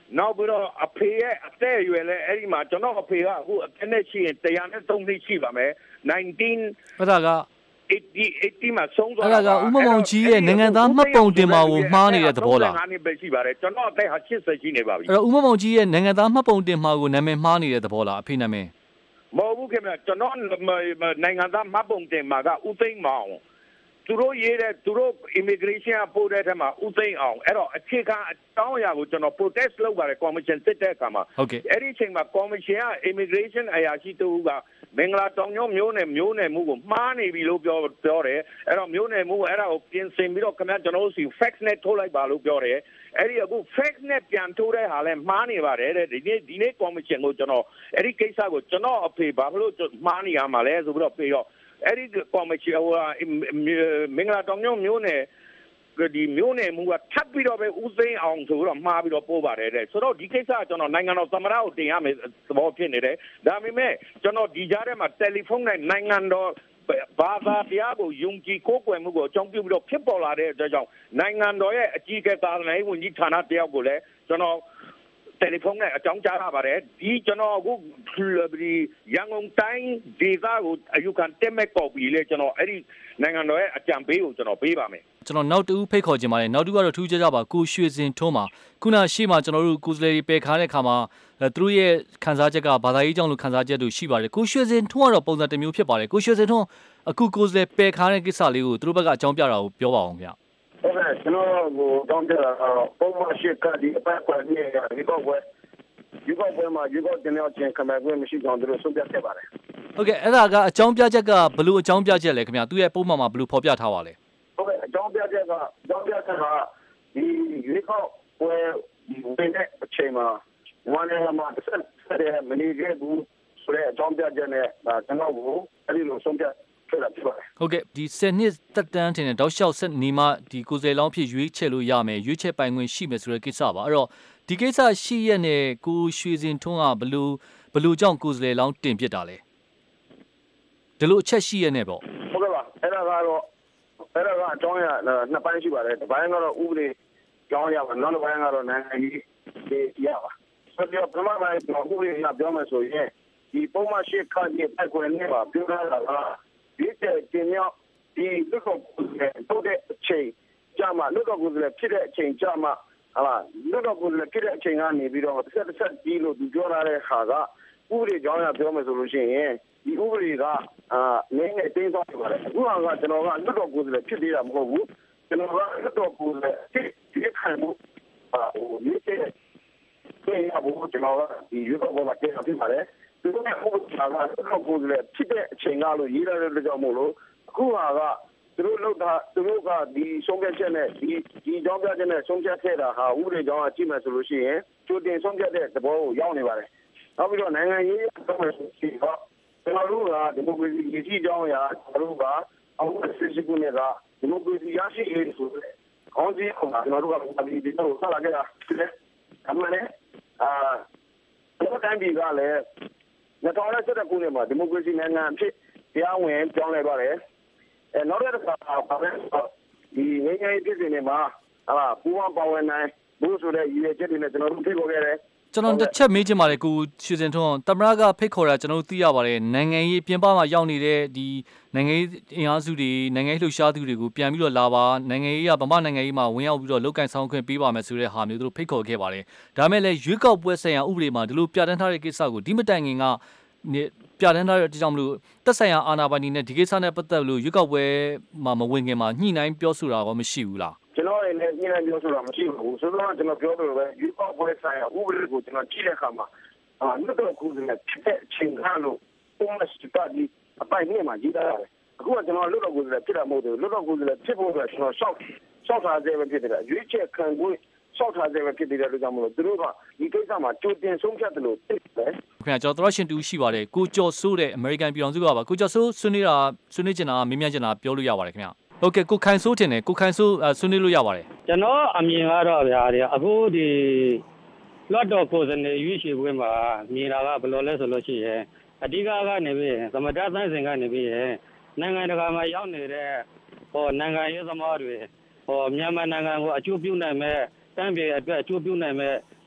Speaker 17: နောက်ပြီးတော့အဖေရဲ့အသက်အရွယ်လည်းအဲ့ဒီမှာကျွန်တော်အဖေကအခုအသက်နဲ့ရှိရင်one oh threeနှစ်ရှိပါမယ်nineteen
Speaker 14: အဲ့ဒါက
Speaker 17: eighty eightyမှာဆုံးသွား
Speaker 14: တာအဲ့ဒါကဥမမောင်ကြီးရဲ့နိုင်ငံသားမှတ်ပုံတင်မှာကိုမှားနေတဲ့သဘောလား
Speaker 17: thirty-fiveနှစ်ပဲရှိပါတယ်ကျွန်တော်အသက်ဟာeightyရှိနေပါပြီ
Speaker 14: အဲ့တော့ဥမမောင်ကြီးရဲ့နိုင်ငံသားမှတ်ပုံတင်မှာကိုနာမည်မှားနေတဲ့သဘောလားအဖေနာမည်
Speaker 17: မဟုတ်ဘူးခင်ဗျကျွန်တော်နိုင်ငံသားမှတ်ပုံတင်မှာကဦးသိန်းမောင်သူတို့ရေးတဲ့သူတို့ immigration ပို့တဲ့ထဲမှာဦးသိန်းအောင်အဲ့တော့အခြေခံအကြောင်းအရာကိုကျွန်တော် protest လုပ်ပါတယ် commission စစ်တဲ့အခါမှာအဲ့ဒီအချိန်မှာ commission က immigration အရာရှိတူကမင်္ဂလာတောင်ညွန့်မျိုးနယ်မျိုးနယ်မှုကိုမှားနေပြီလို့ပြောပြောတယ်အဲ့တော့မျိုးနယ်မှုအဲ့ဒါကိုပြင်ဆင်ပြီးတော့ခင်ဗျကျွန်တော်တို့စီ fax နဲ့ထိုးလိုက်ပါလို့ပြောတယ်အဲ့ဒီအခု fax နဲ့ပြန်ထိုးတဲ့ဟာလဲမှားနေပါတယ်တဲ့ဒီနေ့ဒီနေ့ commission ကိုကျွန်တော်အဲ့ဒီကိစ္စကိုကျွန်တော်အဖေဘာလို့မှားနေရမှာလဲဆိုပြီးတော့ပြေတော့အဲ့ဒီ commission ဟိုမင်္ဂလာတောင်ညွန့်မျိုးနယ်ဒီမျိုးနယ်မှုကထပ်ပြီးတော့ပဲဦးသိန်းအောင်ဆိုတော့မှားပြီးတော့ပို့ပါတယ်တဲ့ဆိုတော့ဒီကိစ္စကကျွန်တော်နိုင်ငံတော်သမ္မတကိုတင်ရမယ်သဘောဖြစ်နေတယ်ဒါပေမဲ့ကျွန်တော်ဒီကြားထဲမှာတယ်လီဖုန်းနဲ့နိုင်ငံတော်ဘာသာတရားကိုယုံကြည်ကိုးကွယ်မှုကိုအကြောင်းပြုပြီးတော့ဖြစ်ပေါ်လာတဲ့အတွက်ကြောင့်နိုင်ငံတော်ရဲ့အကြီးအကဲသာသနာရေးဝန်ကြီးဌာနတယောက်ကိုလည်းကျွန်တော်တယ်လီဖုန်းနဲ့အကြောင်းကြားရပါတယ်ဒီကျွန်တော်အခုဒီရန်ကုန်တိုင်းဒေသကိုအယူခံတက်မဲ့ကော်ပီလေးကျွန်တော်အဲ့ဒီနိုင်ငံတော်ရဲ့အကြံပေးကိုကျွန်တော်ပေးပါမယ်
Speaker 14: ကျွန်တော်နောက်တူဖိတ်ခေါ်ခြင်းပါတယ်နောက်တူကတော့ထူးခြားကြပါကိုရွှေစင်ထွန်းမှာခုနရှေ့မှာကျွန်တော်တို့ကိုယ်စားလှယ်တွေပယ်ခါတဲ့အခါမှာသူတို့ရဲ့ခန်းစားချက်ကဘာသာရေးကြောင့်လို့ခန်းစားချက်တို့ရှိပါတယ်ကိုရွှေစင်ထွန်းကတော့ပုံစံတစ်မျိုးဖြစ်ပါတယ်ကိုရွှေစင်ထွန်းအခုကိုယ်စားလှယ်ပယ်ခါတဲ့ကိစ္စလေးကိုသူတို့ဘက်ကအကြောင်းပြတာကိုပြောပါအောင်ခင်ဗျ
Speaker 15: ဟုတ်ကဲ့ကျွန်တော်ကိုတောင်းပြတာကတော့ပုံမှန်ရှိကဒီအပတ်ကွာနေရဒီကောကွယ်ဒီကောကွယ်မှာဒီကောတင်ရောက်ခြင်းကံကွယ်မရှိကြောင်းသူတို့ဆုံးဖြတ်ခဲ့ပါတယ်
Speaker 14: ဟုတ်ကဲ့အဲ့ဒါကအကြောင်းပြချက်ကဘယ်လိုအကြောင်းပြချက်လဲခင်ဗျသူရဲ့ပုံမှန်မှာဘယ်လိုဖော်ပြထားပါလဲ
Speaker 15: ဟုတ်ကဲ့အကြောင်းပြချက်ကအကြောင်းပြချက်ကဒီဒီကောကွယ်ဝင်တဲ့အချိန်မှာဝန်ရမှာတစ်ဆက်ဆက်တဲ့မနေခဲ့ဘူးဆိုတဲ့အကြောင်းပြချက်နဲ့ကျွန်တော်ကိုအဲ့ဒီလိုဆုံးဖြတ်
Speaker 14: ဟုတ်ကဲ့ဒီtenနှစ်တက်တန်းထင်တဲ့တောက်လျှောက်ဆက်နေမှဒီကိုယ်စားလောင်းဖြစ်ရွေးချယ်လို့ရမယ်ရွေးချယ်ပိုင်ခွင့်ရှိမယ်ဆိုတဲ့ကိစ္စပါအဲ့တော့ဒီကိစ္စရှိရက်နဲ့ကိုရွှေစင်ထွန်းကဘလို့ဘလို့ကြောင့်ကိုယ်စားလောင်းတင်ပြတာလဲဒီလိုအချက်ရှိရက်နဲ့ပေါ့
Speaker 15: ဟုတ်ကဲ့ပါအဲ့ဒါကတော့အဲ့ဒါကအကြောင်းရနှစ်ပိုင်းရှိပါတယ်တစ်ပိုင်းကတော့ဥပဒေကြောင်းရပါနောက်တစ်ပိုင်းကတော့နိုင်ငံရေးရပါဆိုတော့ပထမပိုင်းတော့ဥပဒေရပြောမယ်ဆိုရင်ဒီပုံမှန်ရှိခန့်ရဲ့အကွယ်နဲ့ပါပြောတာကဒီတဲ့တင်ရောက်ဒီလူ့ကောင်ကိုတဲ့အချိန်ကြာမှလူ့ကောင်ကိုဖြစ်တဲ့အချိန်ကြာမှဟာလားလူ့ကောင်ကိုဖြစ်တဲ့အချိန်ကနေပြီးတော့တစ်ဆက်တစ်ဆက်ကြီးလို့သူပြောထားတဲ့ဟာကဥပဒေကြောင်းရပြောမယ်ဆိုလို့ရှိရင်ဒီဥပဒေကအာနည်းနည်းတင်းသွားပါတယ်အခုကကျွန်တော်ကလူ့ကောင်ကိုဖြစ်သေးတာမဟုတ်ဘူးကျွန်တော်ကလူ့ကောင်ကိုဖြစ်ဖြစ်ခံမှုအာဟိုဒီတဲ့ပြန်ရဖို့ကျွန်တော်ကဒီရွေးကောက်ပွဲမှာတင်ပြပါတယ်သူတို့ကဟိုစာကလောက်ကိုလည်းဖြစ်တဲ့အချိန်ကလို့ရေးရတဲ့ကြောင့်မို့လို့အခုဟာကသူတို့လောက်တာသူတို့ကဒီဆုံးဖြတ်ချက်နဲ့ဒီဒီကြောင်းပြချက်နဲ့ဆုံးဖြတ်ခဲ့တာဟာဥပဒေကြောင်းကကြည့်မယ်ဆိုလို့ရှိရင်ကြိုတင်ဆုံးဖြတ်တဲ့သဘောကိုရောက်နေပါတယ်နောက်ပြီးတော့နိုင်ငံရေးဆုံးဖြတ်ချက်တော့ကျွန်တော်တို့ကဒီမိုကရေစီရည်ရှိကြောင်းရာကျွန်တော်တို့ကအောက်စစ်စစ်ကနေကဒီမိုကရေစီရရှိရေးဆိုတဲ့ကောင်းကြီးအောင်ကျွန်တော်တို့ကဒီဒီတော့ဆက်လာခဲ့တာဒါမှလည်းအာကျွန်တော်တိုင်းပြည်ကလည်းနှစ်ထောင်နဲ့ဆက်တဲ့ခုနှစ်မှာဒီမိုကရေစီနိုင်ငံအဖြစ်တရားဝင်ပြောင်းလဲပါတယ်။အဲနောက်တစ်ခါပါပဲဒီနိုင်ငံရေးပြည်နယ်မှာဟာပူးပေါင်းပါဝင်နိုင်ဘူးဆိုတဲ့ရည်ရွယ်ချက်တွေနဲ့ကျွန်တော်တို့ဖိတ်ခေါ်ခဲ့တယ်
Speaker 14: ။ကျွန်တော်တစ်ချက်မေးချင်ပါတယ်ကိုရွှေစင်ထွန်းတမရကဖိတ်ခေါ်တာကျွန်တော်တို့သိရပါတယ်နိုင်ငံရေးပြင်ပမှာရောက်နေတဲ့ဒီနိုင်ငံရေးအင်အားစုတွေနိုင်ငံရေးလှုပ်ရှားသူတွေကိုပြန်ပြီးတော့လာပါနိုင်ငံရေးကဗမာနိုင်ငံရေးမှာဝင်ရောက်ပြီးတော့လုတ်ကင်ဆောင်ခွင့်ပေးပါမယ်ဆိုတဲ့ဟာမျိုးတို့ဖိတ်ခေါ်ခဲ့ပါတယ်။ဒါမဲ့လည်းရွေးကောက်ပွဲဆိုင်ရာဥပဒေမှာဒီလိုပြဋ္ဌာန်းထားတဲ့ကိစ္စကိုဒီမတိုင်ခင်ကပြဋ္ဌာန်းထားတဲ့အကြောင်းမလို့သက်ဆိုင်ရာအာဏာပိုင်တွေနဲ့ဒီကိစ္စနဲ့ပတ်သက်လို့ရွေးကောက်ပွဲမှာမဝင်ခင်မှာညှိနှိုင်းပြောဆိုတာကောမရှိဘူးလား
Speaker 15: ကျွန်တော်လည်းညှိနှိုင်းပြောဆိုတာမရှိဘူးဆိုတော့ကျွန်တော်ပြောလို့ပဲရွေးကောက်ပွဲဆိုင်ရာဥပဒေကိုကျွန်တော်ကြည့်တဲ့အခါမှာအာလွတ်တော်ကူနဲ့ဖြစ်တဲ့အချိန်ကလို့ပုံမှန်စပါဒီအပိုင်နဲ့မှရေးထားတယ်အခုကကျွန်တော်လွတ်တော်ကူလည်းဖြစ်တာမဟုတ်ဘူးလွတ်တော်ကူလည်းဖြစ်ဖို့ဆိုကျွန်တော်ရှောက်ရှောက်ထားသေးပဲဖြစ်တယ်ရွေးချက်ခံခွင့်ရှောက်ထားသေးပဲဖြစ်တယ်လို့ကြောင့်မလို့သူတို့ကဒီကိစ္စမှာကြိုတင်ဆုံးဖြတ်တယ်လို့သိတယ်
Speaker 14: ခင်ဗျာကျွန်တော်တို့ရှင်တူရှိပါတယ်ကိုကျော်စိုးတဲ့ American ပြည်တော်စုကပါကိုကျော်စိုးဆွေးနွေးတာဆွေးနွေးချင်တာမေးမြန်းချင်တာပြောလို့ရပါတယ်ခင်ဗျာဟုတ်ကဲ့ကိုခိုင်စိုးတင်တယ်ကိုခိုင်စိုးဆွေးနွေးလို့ရပါတယ်
Speaker 18: ကျွန်တော်အမြင်ကတော့ဗျာအခုဒီလွတ်တော်ကိုယ်စားလှယ်ရွေးချယ်ပွဲမှာမြင်တာကဘယ်လိုလဲဆိုလို့ရှိရင်အဓိကကနေပြီးသမတသန့်စင်ကနေပြီးနိုင်ငံတကာမှာရောက်နေတဲ့ဟောနိုင်ငံရေးသမားတွေဟောမြန်မာနိုင်ငံကိုအကျိုးပြုနိုင်မဲ့တမ်းပြည်အတွက်အကျိုးပြုနိုင်မဲ့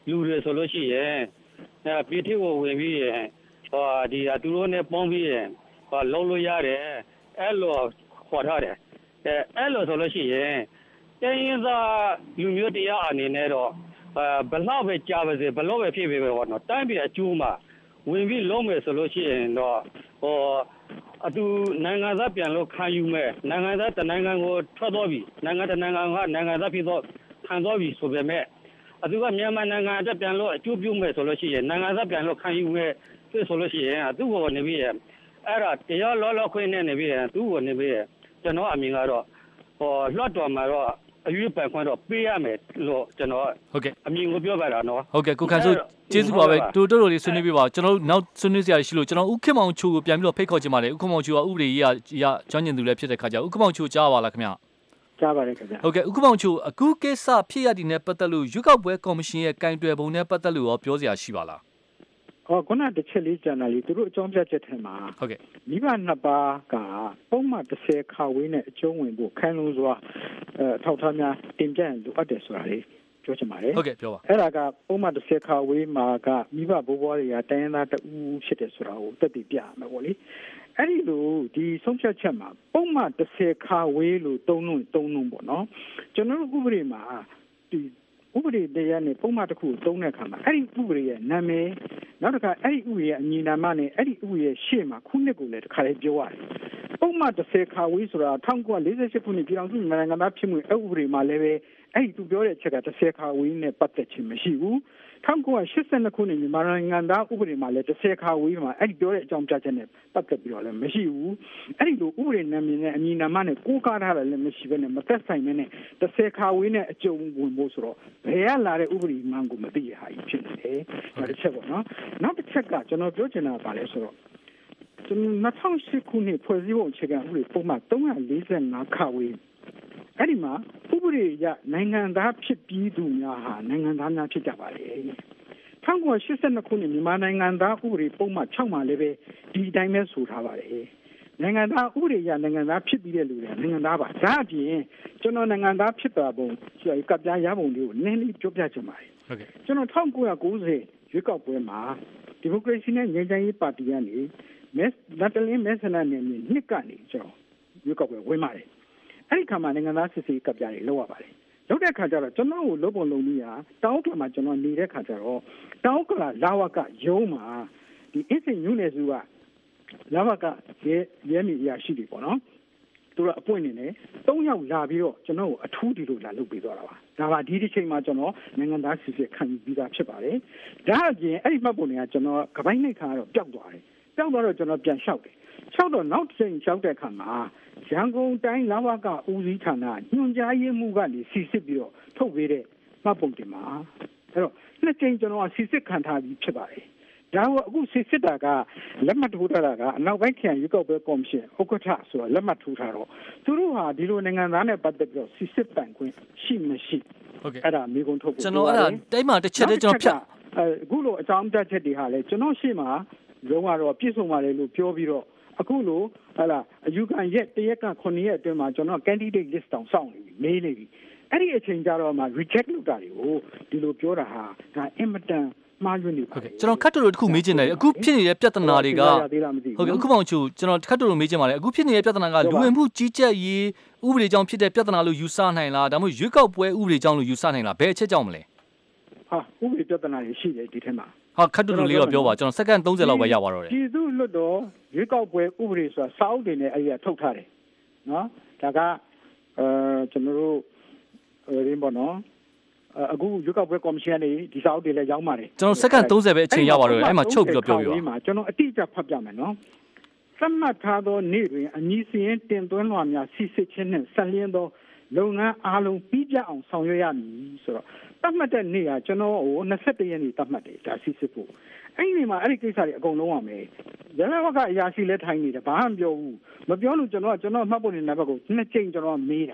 Speaker 18: လူတွေဆိုလို့ရှိရင်အဲပြည်ထစ်ကိုဝင်ပြီးရင်ဟောဒီသူတို့နဲ့ပေါင်းပြီးရင်ဟောလုံးလို့ရတယ်အဲ့လိုခေါ်ထားတယ်အဲအဲ့လိုဆိုလို့ရှိရင်တိုင်းရင်းသားလူမျိုးတရားအနေနဲ့တော့အဲဘလောက်ပဲကြားပါစေဘလောက်ပဲဖြစ်ပဲပေါ့နော်တိုင်းပြည်အကျိုးမှာဝင်ပြီးလုံးမယ်ဆိုလို့ရှိရင်တော့ဟောအတူနိုင်ငံသားပြန်လို့ခံယူမဲ့နိုင်ငံသားတနိုင်ငံကိုထွက်သွားပြီနိုင်ငံတနိုင်ငံကနိုင်ငံသားဖြစ်တော့ခံသွားပြီဆိုပေမဲ့အတူကမြန်မာနိုင်ငံအတွက်ပြန်လို့အကျိုးပြုမဲ့ဆိုလို့ရှိရင်နိုင်ငံသားပြန်လို့ခံယူမဲ့ဖြစ်ဆိုလို့ရှိရင်သူ့ကိုနေပြီးအဲ့ဒါတရားလောလောခွင့်နဲ့နေပြီးသူ့ကိုနေပြီးကျွန်တော်အမြင်ကတော့ဟောလွှတ်တော်မှာတော့အယူပန်ခွင့်တော့ပေးရမယ်လို့ကျွန်တော်
Speaker 14: ဟုတ်ကဲ့
Speaker 18: အမြင်ကိုပြောပါတာနော်
Speaker 14: ဟုတ်ကဲ့ကိုခန့်ဆိုကျေးဇူးပါပဲတိုးတိုးလေးဆွေးနွေးပြပါကျွန်တော်နောက်ဆွေးနွေးစရာရှိလို့ကျွန်တော်ဥက္ကမောင်ချိုကိုပြန်ပြီးတော့ဖိတ်ခေါ်ချင်ပါတယ်ဥက္ကမောင်ချိုကဥပဒေရေးရကျွမ်းကျင်သူလည်းဖြစ်တဲ့ခါကျဥက္ကမောင်ချိုကြားပါလားခင်ဗျ
Speaker 16: ကြားပါတယ်ခင်ဗျ
Speaker 14: ဟုတ်ကဲ့ဥက္ကမောင်ချိုအခုကိစ္စဖြစ်ရတဲ့နဲ့ပတ်သက်လို့ရွေးကောက်ပွဲကော်မရှင်ရဲ့ကင်တွယ်ပုံနဲ့ပတ်သက်လို့ရောပြောစရာရှိပါလား
Speaker 16: ဟောခုနတစ်ချက်လေးကျန်တာလေသူတို့အကြောင်းပြချက်ထဲမှာ
Speaker 14: ဟုတ်ကဲ့
Speaker 16: မိဘနှစ်ပါးကပုံမှန်တစ်ဆယ်ခါဝေးနဲ့အကျုံးဝင်ဖို့ခိုင်လုံစွာအဲထောက်ထားများတင်ပြရင်လိုအပ်တယ်ဆိုတာလေပြောချင်ပါတယ်
Speaker 14: ဟုတ်ကဲ့ပြောပါ
Speaker 16: အဲ့ဒါကပုံမှန်တစ်ဆယ်ခါဝေးမှာကမိဘဘိုးဘွားတွေကတိုင်းရင်းသားတူဖြစ်တယ်ဆိုတာကိုသက်သေပြရမယ်ပေါ့လေအဲ့ဒီလိုဒီဆုံးဖြတ်ချက်မှာပုံမှန်တစ်ဆယ်ခါဝေးလို့သုံးလုံးသုံးလုံးပေါ့နော်ကျွန်တော်တို့ဥပဒေမှာဒီဥပဒေတရားနဲ့ပုံမှန်တစ်ခုသုံးတဲ့အခါမှာအဲ့ဒီဥပဒေရဲ့နာမည်နောက်တစ်ခါအဲ့ဒီဥပဒေရဲ့အညီနာမနဲ့အဲ့ဒီဥပဒေရဲ့ရှေ့မှာခုနှစ်ကိုလည်းတစ်ခါလေးပြောရတယ်ပုံမှန်တစ်ဆယ်ခါဝေးဆိုတာ၁၉၄၈ခုနှစ်ပြည်ထောင်စုနိုင်ငံသားဖြစ်မှုအဥပဒေမှာလည်းပဲအဲ့ဒီသူပြောတဲ့အချက်ကတစ်ဆယ်ခါဝေးနဲ့ပတ်သက်ခြင်းမရှိဘူး၁၉၈၂ခုနှစ်မြန်မာနိုင်ငံသားဥပဒေမှာလည်းတစ်ဆယ်ခါဝေးမှာအဲ့ဒီပြောတဲ့အကြောင်းပြချက်နဲ့ပတ်သက်ပြီးတော့လည်းမရှိဘူးအဲ့ဒီလိုဥပဒေနာမည်နဲ့အမည်နာမနဲ့ကိုးကားထားတယ်လည်းမရှိဘဲနဲ့မသက်ဆိုင်ဘဲနဲ့တစ်ဆယ်ခါဝေးနဲ့အကျုံးဝင်ဖို့ဆိုတော့ဘယ်ရလာတဲ့ဥပဒေမှန်ကိုမသိရဟာဖြစ်နေတယ်ဒါတစ်ချက်ပေါ့နော်နောက်တစ်ချက်ကကျွန်တော်ပြောချင်တာပါလဲဆိုတော့ကျွန်တော်၂၀၀၈ခုနှစ်ဖွဲ့စည်းပုံအခြေခံဥပဒေပုံမှန်၃၄၅ခါဝေးအဲ့ဒီမှာဥပဒေရနိုင်ငံသားဖြစ်ပြီးသူများဟာနိုင်ငံသားများဖြစ်ကြပါလေ၁၉၈၂ခုနှစ်မြန်မာနိုင်ငံသားဥပဒေပုံမှန်၆မှာလည်းပဲဒီအတိုင်းပဲဆိုထားပါတယ်နိုင်ငံသားဥပဒေရနိုင်ငံသားဖြစ်ပြီးတဲ့လူတွေနိုင်ငံသားပါဒါအပြင်ကျွန်တော်နိုင်ငံသားဖြစ်တာပုံကပ်ပြားရပုံတွေကိုနည်းနည်းပြောပြချင်ပါတယ်
Speaker 14: ဟုတ်ကဲ့
Speaker 16: ကျွန်တော်၁၉၉၀ရွေးကောက်ပွဲမှာဒီမိုကရေစီနဲ့ငြိမ်းချမ်းရေးပါတီကနေမက်လက်တလင်းမဲဆန္ဒနယ်မြေနှစ်ကနေကျွန်တော်ရွေးကောက်ပွဲဝင်ပါတယ်အဲ့ဒီခါမှာနိုင်ငံသားစစ်ဆေးကပ်ပြားတွေလောက်ရပါတယ်လောက်တဲ့ခါကျတော့ကျွန်တော်ကိုလုပ်ပုံလုပ်နည်းဟာတောင်းကလာမှာကျွန်တော်နေတဲ့ခါကျတော့တောင်းကလာလာဝကရုံးမှာဒီအစ်စင်ညူနယ်စုကလာဝကရဲရဲမီရရှိတယ်ပေါ့နော်သူကအပွင့်နေတယ်သုံးယောက်လာပြီးတော့ကျွန်တော်ကိုအထူးဒီလိုလာလုပ်ပေးသွားတာပါဒါပါဒီတစ်ချိန်မှာကျွန်တော်နိုင်ငံသားစစ်ဆေးခံပြီးသားဖြစ်ပါတယ်ဒါအပြင်အဲ့ဒီမှတ်ပုံတွေကကျွန်တော်ကပိုင်းနှိပ်ခါတော့ပျောက်သွားတယ်ပျောက်သွားတော့ကျွန်တော်ပြန်လျှောက်တယ်လျှောက်တော့နောက်တစ်ချိန်လျှောက်တဲ့အခါမှာရန်ကုန်တိုင်းလာဝကဦးစီးဌာနညွှန်ကြားရေးမှူးကနေစီစစ်ပြီးတော့ထုတ်ပေးတဲ့မှတ်ပုံတင်မှာအဲ့တော့နှစ်ချိန်ကျွန်တော်စီစစ်ခံထားပြီးဖြစ်ပါတယ်ဒါကအခုစီစစ်တာကလက်မှတ်ထိုးထားတာကအနောက်ပိုင်းခရိုင်ရွေးကောက်ပွဲကော်မရှင်ဥက္ကဋ္ဌဆိုတော့လက်မှတ်ထိုးထားတော့သူတို့ဟာဒီလိုနိုင်ငံသားနဲ့ပတ်သက်ပြီးတော့စီစစ်ပန်ခွင့်ရှိမရှိ
Speaker 14: ဟုတ်ကဲ့
Speaker 16: အဲ့ဒါမိကုံထုတ်ဖို့
Speaker 14: ကျွန်တော်အဲ့ဒါတိုင်းမှာတစ်ချက်တည်းကျွန်တော်ဖြတ်
Speaker 16: အခုလိုအကြောင်းပြချက်တွေဟာလေကျွန်တော်ရှေ့မှာလုံးဝတော့ပြည့်စုံပါတယ်လို့ပြောပြီးတော့အခုလိုဟာလာအယူခံရက်တရက်ကခုနှစ်ရက်အတွင်းမှာကျွန်တော် candidate list တောင်စောင့်နေပြီမေးနေပြီအဲ့ဒီအချိန်ကြတော့မှ reject လုပ်တာတွေကိုဒီလိုပြောတာဟာဒါအင်မတန်မှားယွင်းနေပါတယ်
Speaker 14: ကျွန်တော်ခတ်တူတူတစ်ခုမေးချင်တယ်အခုဖြစ်နေတဲ့ပြဿနာတွေကဟုတ်ကဲ့အခုပေါင်ချူကျွန်တော်ခတ်တူတူမေးချင်ပါတယ်အခုဖြစ်နေတဲ့ပြဿနာကလူဝင်မှုကြီးကြပ်ရေးဥပဒေကြောင့်ဖြစ်တဲ့ပြဿနာလို့ယူဆနိုင်လားဒါမှမဟုတ်ရွေးကောက်ပွဲဥပဒေကြောင့်လို့ယူဆနိုင်လားဘယ်အချက်ကြောင့်မလဲ
Speaker 16: ဟာဥပဒေပြဿနာတွေရှိတယ်ဒီထဲမှာ
Speaker 14: ဟာခတ်တူတူလေးတော့ပြောပါကျွန်တော်စက္ကန့်သုံးဆယ်လောက်ပဲရပါတော့တယ်
Speaker 16: ပြည်သူ့လွှတ်တော်ရွေးကောက်ပွဲဥပဒေဆိုတာစာအုပ်တွေနဲ့အဲ့ဒီကထုတ်ထားတယ်နော်ဒါကအဲကျွန်တော်တို့ရင်းပေါ့နော်အခုရွေးကောက်ပွဲကော်မရှင်ကနေဒီစာအုပ်တွေလည်းရောက်ပါတယ်
Speaker 14: ကျွန်တော်စက္ကန့်သုံးဆယ်ပဲအချိန်ရပါတော့တယ်အဲ့မှာချုပ်ပြီးတော့ပြောပြပါ
Speaker 16: ကျွန်တော်အတိအကျဖတ်ပြမယ်နော်သတ်မှတ်ထားသောနေ့တွင်အမည်စာရင်းတင်သွင်းလွှာများစီစစ်ခြင်းနှင့်ဆက်လျင်းသောလုပ်ငန်းအားလုံးပြီးပြတ်အောင်ဆောင်ရွက်ရမည်ဆိုတော့သတ်မှတ်တဲ့နေ့ကကျွန်တော်ကို၂၁ရက်နေ့သတ်မှတ်တယ်ဒါစီစစ်ဖို့အဲ့ဒီမှာအဲ့ဒီကိစ္စတွေအကုန်လုံးရမယ်ရလဘကအရာရှိလဲထိုင်နေတယ်ဘာမှမပြောဘူးမပြောလို့ကျွန်တော်ကကျွန်တော်မှတ်ဖို့နေတဲ့ဘက်ကိုနှစ်ကြိမ်ကျွန်တော်မေးတာ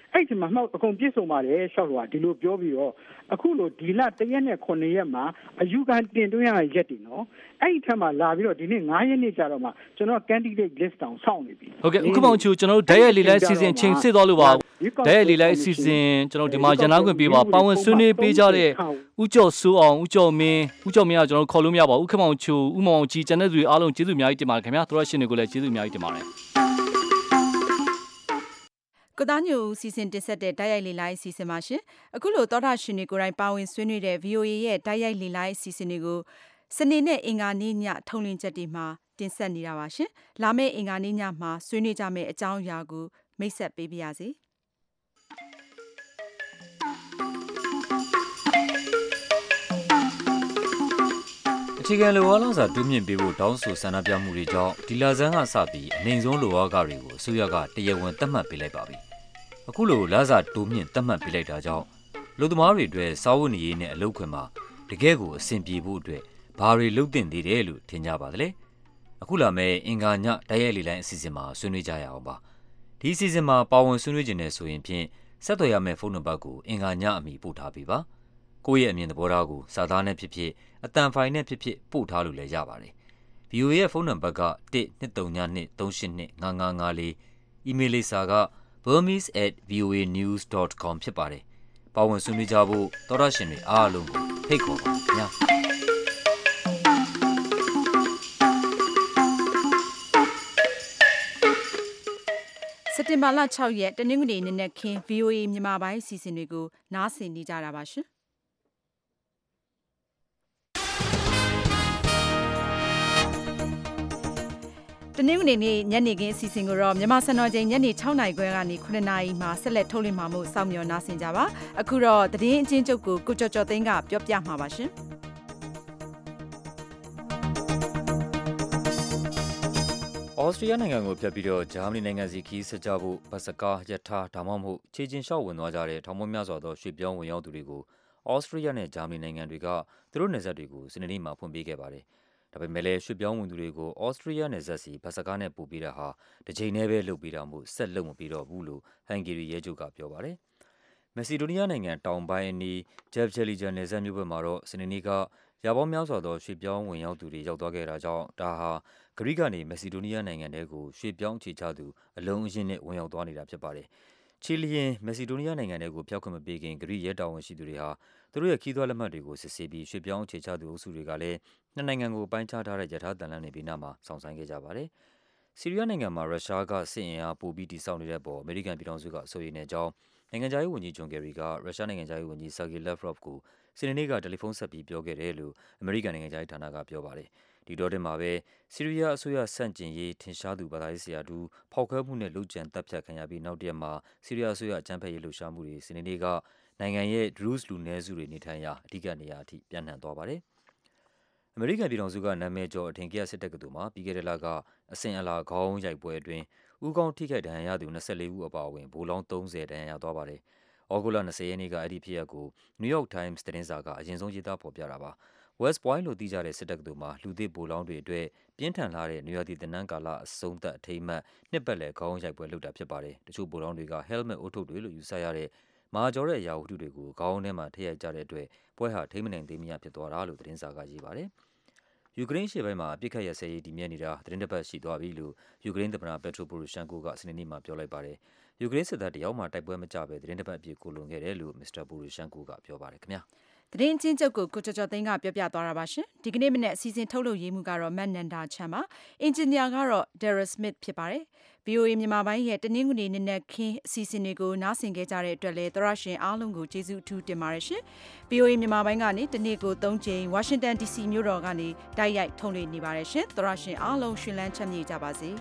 Speaker 16: အဲ့ဒီမှာမှအကုန်ပြည့်စုံပါတယ်ရှောက်လို့ကဒီလိုပြောပြီးတော့အခုလိုဒီလတရက်နဲ့ခုနှစ်ရက်မှာအယူခံတင်သွင်းရတဲ့ရက်တွေနော်အဲ့ဒီထက်မှလာပြီးတော့ဒီနေ့nineရက်နေ့ကြာတော့မှကျွန်တော် candidate list တောင်စောင့်နေပြီ
Speaker 14: ဟုတ်ကဲ့ဥက္ကမောင်ချူကျွန်တော်တို့ဓာတ်ရိုက်လေးလိုက်စီစဉ်ချိန်စစ်သွားလို့ပါဓာတ်ရိုက်လေးလိုက်စီစဉ်ကျွန်တော်ဒီမှာရန်နာခွင့်ပေးပါပါဝင်ဆွေးနွေးပေးကြတဲ့ဦးကျော်စိုးအောင်ဦးကျော်မင်းဦးကျော်မင်းကကျွန်တော်ခေါ်လို့မရပါဘူးဥက္ကမောင်ချူဦးမောင်ကြီးကျန်တဲ့သူတွေအားလုံးကျေးဇူးအများကြီးတင်ပါတယ်ခင်ဗျာသရရှင်တွေကိုလည်းကျေးဇူးအများကြီးတင်ပါတယ်
Speaker 2: ကသားညိုစီစဉ်တင်ဆက်တဲ့တိုက်ရိုက်လေလိုင်းစီစဉ်ပါရှင်အခုလိုသောတာရှင်တွေကိုယ်တိုင်ပါဝင်ဆွေးနွေးတဲ့ ဗီအိုအေ ရဲ့တိုက်ရိုက်လေလိုင်းစီစဉ်တွေကိုစနေနဲ့အင်္ဂါနေ့ညထုံလင်းချက်တွေမှာတင်ဆက်နေတာပါရှင်လာမယ့်အင်္ဂါနေ့ညမှာဆွေးနွေးကြမယ့်အကြောင်းအရာကိုမိတ်ဆက်ပေးပါရစေ
Speaker 3: အခြေခံလိုအားလုံးစာတိုးမြင့်ပေးဖို့တောင်းဆိုဆန္ဒပြမှုတွေကြောင့်ဒီလဆန်းကစပြီးအနိုင်ဆုံးလိုအားကတွေကိုအစိုးရကတရားဝင်သတ်မှတ်ပေးလိုက်ပါပြီ။အခုလိုလစာတိုးမြင့်သတ်မှတ်ပေးလိုက်တာကြောင့်လူသမားတွေအတွက်စားဝတ်နေရေးနဲ့အလုပ်ခွင်မှာတကယ်ကိုအဆင်ပြေဖို့အတွက်ဘာတွေလုပ်သင့်သေးတယ်လို့ထင်ကြပါသလဲ။အခုလာမယ့်အင်္ဂါညတိုက်ရိုက်လေလိုင်းအစီအစဉ်မှာဆွေးနွေးကြရအောင်ပါ။ဒီအစီအစဉ်မှာပါဝင်ဆွေးနွေးခြင်းနဲ့ဆိုရင်ဖြင့်ဆက်သွယ်ရမယ့်ဖုန်းနံပါတ်ကိုအင်္ဂါညအမီပို့ထားပေးပါ။ကိုယ့်ရဲ့အမြင်သဘောထားကိုစာသားနဲ့ဖြစ်ဖြစ်အတန်ဖိုင်နဲ့ဖြစ်ဖြစ်ပို့ထားလို့လည်းရပါတယ်။ ဗီ အို အေ ရဲ့ဖုန်းနံပါတ်ကone two three two three eight two five five four အီးမေးလ်လိပ်စာက burmese at voa news dot com ဖြစ်ပါတယ်။ပါဝင်ဆွေးနွေးကြဖို့သောတာရှင်တွေအားလုံးကိုဖိတ်ခေါ်ပါခင်ဗျာ။
Speaker 2: စက်တင်ဘာလsixရက်တနင်္ဂနွေနေ့နဲ့ခင်း ဗီ အို အေ မြန်မာပိုင်းအစီအစဉ်တွေကိုနားဆင်နေကြတာပါရှင်တနင်္ဂနွေနေ့ညနေခင်းအစီအစဉ်ကိုတော့မြန်မာစံတော်ချိန်ညနေsixနာရီခွဲကနေnineနာရီမှာဆက်လက်ထုတ်လွှင့်မှာမို့စောင့်မျှော်နားဆင်ကြပါအခုတော့သတင်းအချင်းချုပ်ကိုကိုကျော်ကျော်သိန်းကပြောပြမှာပါရှင်
Speaker 3: ဩစတြေးလျနိုင်ငံကိုဖြတ်ပြီးတော့ဂျာမနီနိုင်ငံစီခီးဆက်ကြဖို့ဘတ်စကားယထာဒါမှမဟုတ်ခြေကျင်လျှောက်ဝင်သွားကြတဲ့ထောင်ပေါင်းများစွာသောရွှေ့ပြောင်းဝင်ရောက်သူတွေကိုဩစတြေးလျနဲ့ဂျာမနီနိုင်ငံတွေကသူတို့နယ်စပ်တွေကိုစနေနေ့မှာဖွင့်ပေးခဲ့ပါတယ်။ဒါပေမဲ့လည်းရွှေ့ပြောင်းဝင်သူတွေကိုဩစတြေးလျနယ်စပ်စီဘတ်စကားနဲ့ပို့ပေးတာဟာတစ်ချိန်တည်းပဲလုပ်ပေးတာမို့ဆက်လုပ်မပေးတော့ဘူးလို့ဟန်ဂေရီရဲချုပ်ကပြောပါတယ်။မက်ဆီဒိုနီးယားနိုင်ငံတောင်ပိုင်းအနီးဂျက်ဂျယ်လီဂျန်နယ်စပ်မြို့ဘက်မှာတော့စနေနေ့ကရာပေါင်းများစွာသောရွှေ့ပြောင်းဝင်ရောက်သူတွေရောက်သွားခဲ့တာကြောင့်ဒါဟာဂရိကနေမက်ဆီဒိုနီးယားနိုင်ငံတဲကိုရွှေ့ပြောင်းအခြေချသူအလုံးအရင်းနဲ့ဝင်ရောက်သွားနေတာဖြစ်ပါတယ်။ချီလီယင်မက်ဆီဒိုနီးယားနိုင်ငံတဲကိုဖျောက်ခွင့်မပေးခင်ဂရိရဲတာဝန်ရှိသူတွေဟာသူတို့ရဲ့ခီးသွွားလက်မှတ်တွေကိုစစ်ဆေးပြီးရွှေ့ပြောင်းအခြေချသူအုပ်စုတွေကလည်းနှစ်နိုင်ငံကိုပိုင်းခြားထားတဲ့ယထာတန်လန်းတွေဘေးနားမှာစောင့်ဆိုင်းခဲ့ကြပါတယ်။ဆီးရီးယားနိုင်ငံမှာရုရှားကစစ်အင်အားပိုပြီးတည်ဆောက်နေတဲ့ပေါ်အမေရိကန်ပြည်ထောင်စုကဆိုရင်တဲ့အကြောင်းနိုင်ငံခြားရေးဝန်ကြီးဂျွန်ကယ်ရီကရုရှားနိုင်ငံခြားရေးဝန်ကြီးဆာဂေလက်ဗရော့ဗ်ကိုစနေနေ့ကတယ်လီဖုန်းဆက်ပြီးပြောခဲ့တယ်လို့အမေရိကန်နိုင်ငံခြားရေးဌာနကပြောပါတယ်။ဒီတော့တင်မှာပဲဆီးရီးယားအစိုးရဆန့်ကျင်ရေးထင်ရှားသူဘာသာရေးဆရာတူဖောက်ခွဲမှုနဲ့လုပ်ကြံတပ်ဖြတ်ခံရပြီးနောက်တရက်မှာဆီးရီးယားအစိုးရအကြမ်းဖက်ရေးလှုပ်ရှားမှုတွေစနေနေ့ကနိုင်ငံရဲ့ဒရုဇ်လူနည်းစုတွေနေထိုင်ရာအဓိကနေရာအထိပြန့်နှံ့သွားပါတယ်။အမေရိကန်ပြည်ထောင်စုကနာမည်ကျော်အထင်ကရစစ်တပ်ကတူမှာပြီးခဲ့တဲ့လကအစင်အလာခေါင်းရိုက်ပွဲအတွင်းဦးခေါင်းထိခိုက်ဒဏ်ရာရသူtwenty-fourဦးအပါအဝင်ဗိုလ်လောင်းthirtyဒဏ်ရာရသွားပါတယ်။ဩဂုတ်လtwentyရက်နေ့ကအဲ့ဒီဖြစ်ရပ်ကို New York Times သတင်းစာကအရင်ဆုံးရေးသားဖော်ပြတာပါ။ West Point လို့သိကြတဲ့စစ်တပ်ကတူမှာလူသစ်ဗိုလ်လောင်းတွေအတွက်ပြင်းထန်လာတဲ့နွေရာသီသင်တန်းကာလအဆုံးသတ်အထိမ်းအမှတ်နှစ်ပတ်လည်ခေါင်းရိုက်ပွဲလုပ်တာဖြစ်ပါတယ်။တချို့ဗိုလ်လောင်းတွေက helmet ဦးထုပ်တွေလို့ယူဆရတဲ့မာကျော်တဲ့အရာဝတ္ထုတွေကိုခေါင်းထဲမှာထည့်ရိုက်ကြတဲ့အတွက်ပွဲဟာထိမ့်မနိုင်သေးမရဖြစ်သွားတာလို့သတင်းစာကရေးပါတယ်။ယူကရိန်းရှေ့ပိုင်းမှာအပစ်ခတ်ရပ်စဲရေးတည်မြဲနေတာသတင်းတစ်ပတ်ရှိသွားပြီလို့ယူကရိန်းသမ္မတပက်ထရိုပိုရိုရှန်ကိုကစနေနေ့မှာပြောလိုက်ပါတယ်။ယူကရိန်းစစ်တပ်တယောက်မှတိုက်ပွဲမကျဘဲသတင်းတစ်ပတ်အပြည့်ကိုလွန်ခဲ့တယ်လို့မစ္စတာပိုရိုရှန်ကိုကပြောပါတယ်ခင်ဗျာ။
Speaker 2: သတင်းအချင်းချုပ်ကိုကိုကျော်ကျော်သိန်းကပြောပြသွားတာပါရှင်ဒီကနေ့မနေ့အစီအစဉ်ထုတ်လုပ်ရေးမှုကတော့မတ်နန္ဒာချမ်းပါအင်ဂျင်နီယာကတော့ Daryl Smith ဖြစ်ပါတယ် ဗီ အို အေ မြန်မာပိုင်းရဲ့တနင်္ဂနွေနေ့နဲ့ခင်းအစီအစဉ်တွေကိုနားဆင်ကြတဲ့အတွက်လည်းသရရှင်အားလုံးကိုကျေးဇူးအထူးတင်ပါတယ်ရှင် ဗီ အို အေ မြန်မာပိုင်းကနေတနေ့ကိုthreeကြိမ်ဝါရှင်တန် ဒီစီ မြို့တော်ကနေတိုက်ရိုက်ထုတ်လွှင့်နေပါတယ်ရှင်သရရှင်အားလုံးရှင်လန်းချမ်းမြေ့ကြပါစေ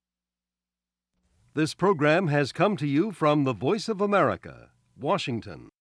Speaker 1: This program has come to you from the Voice of America, Washington.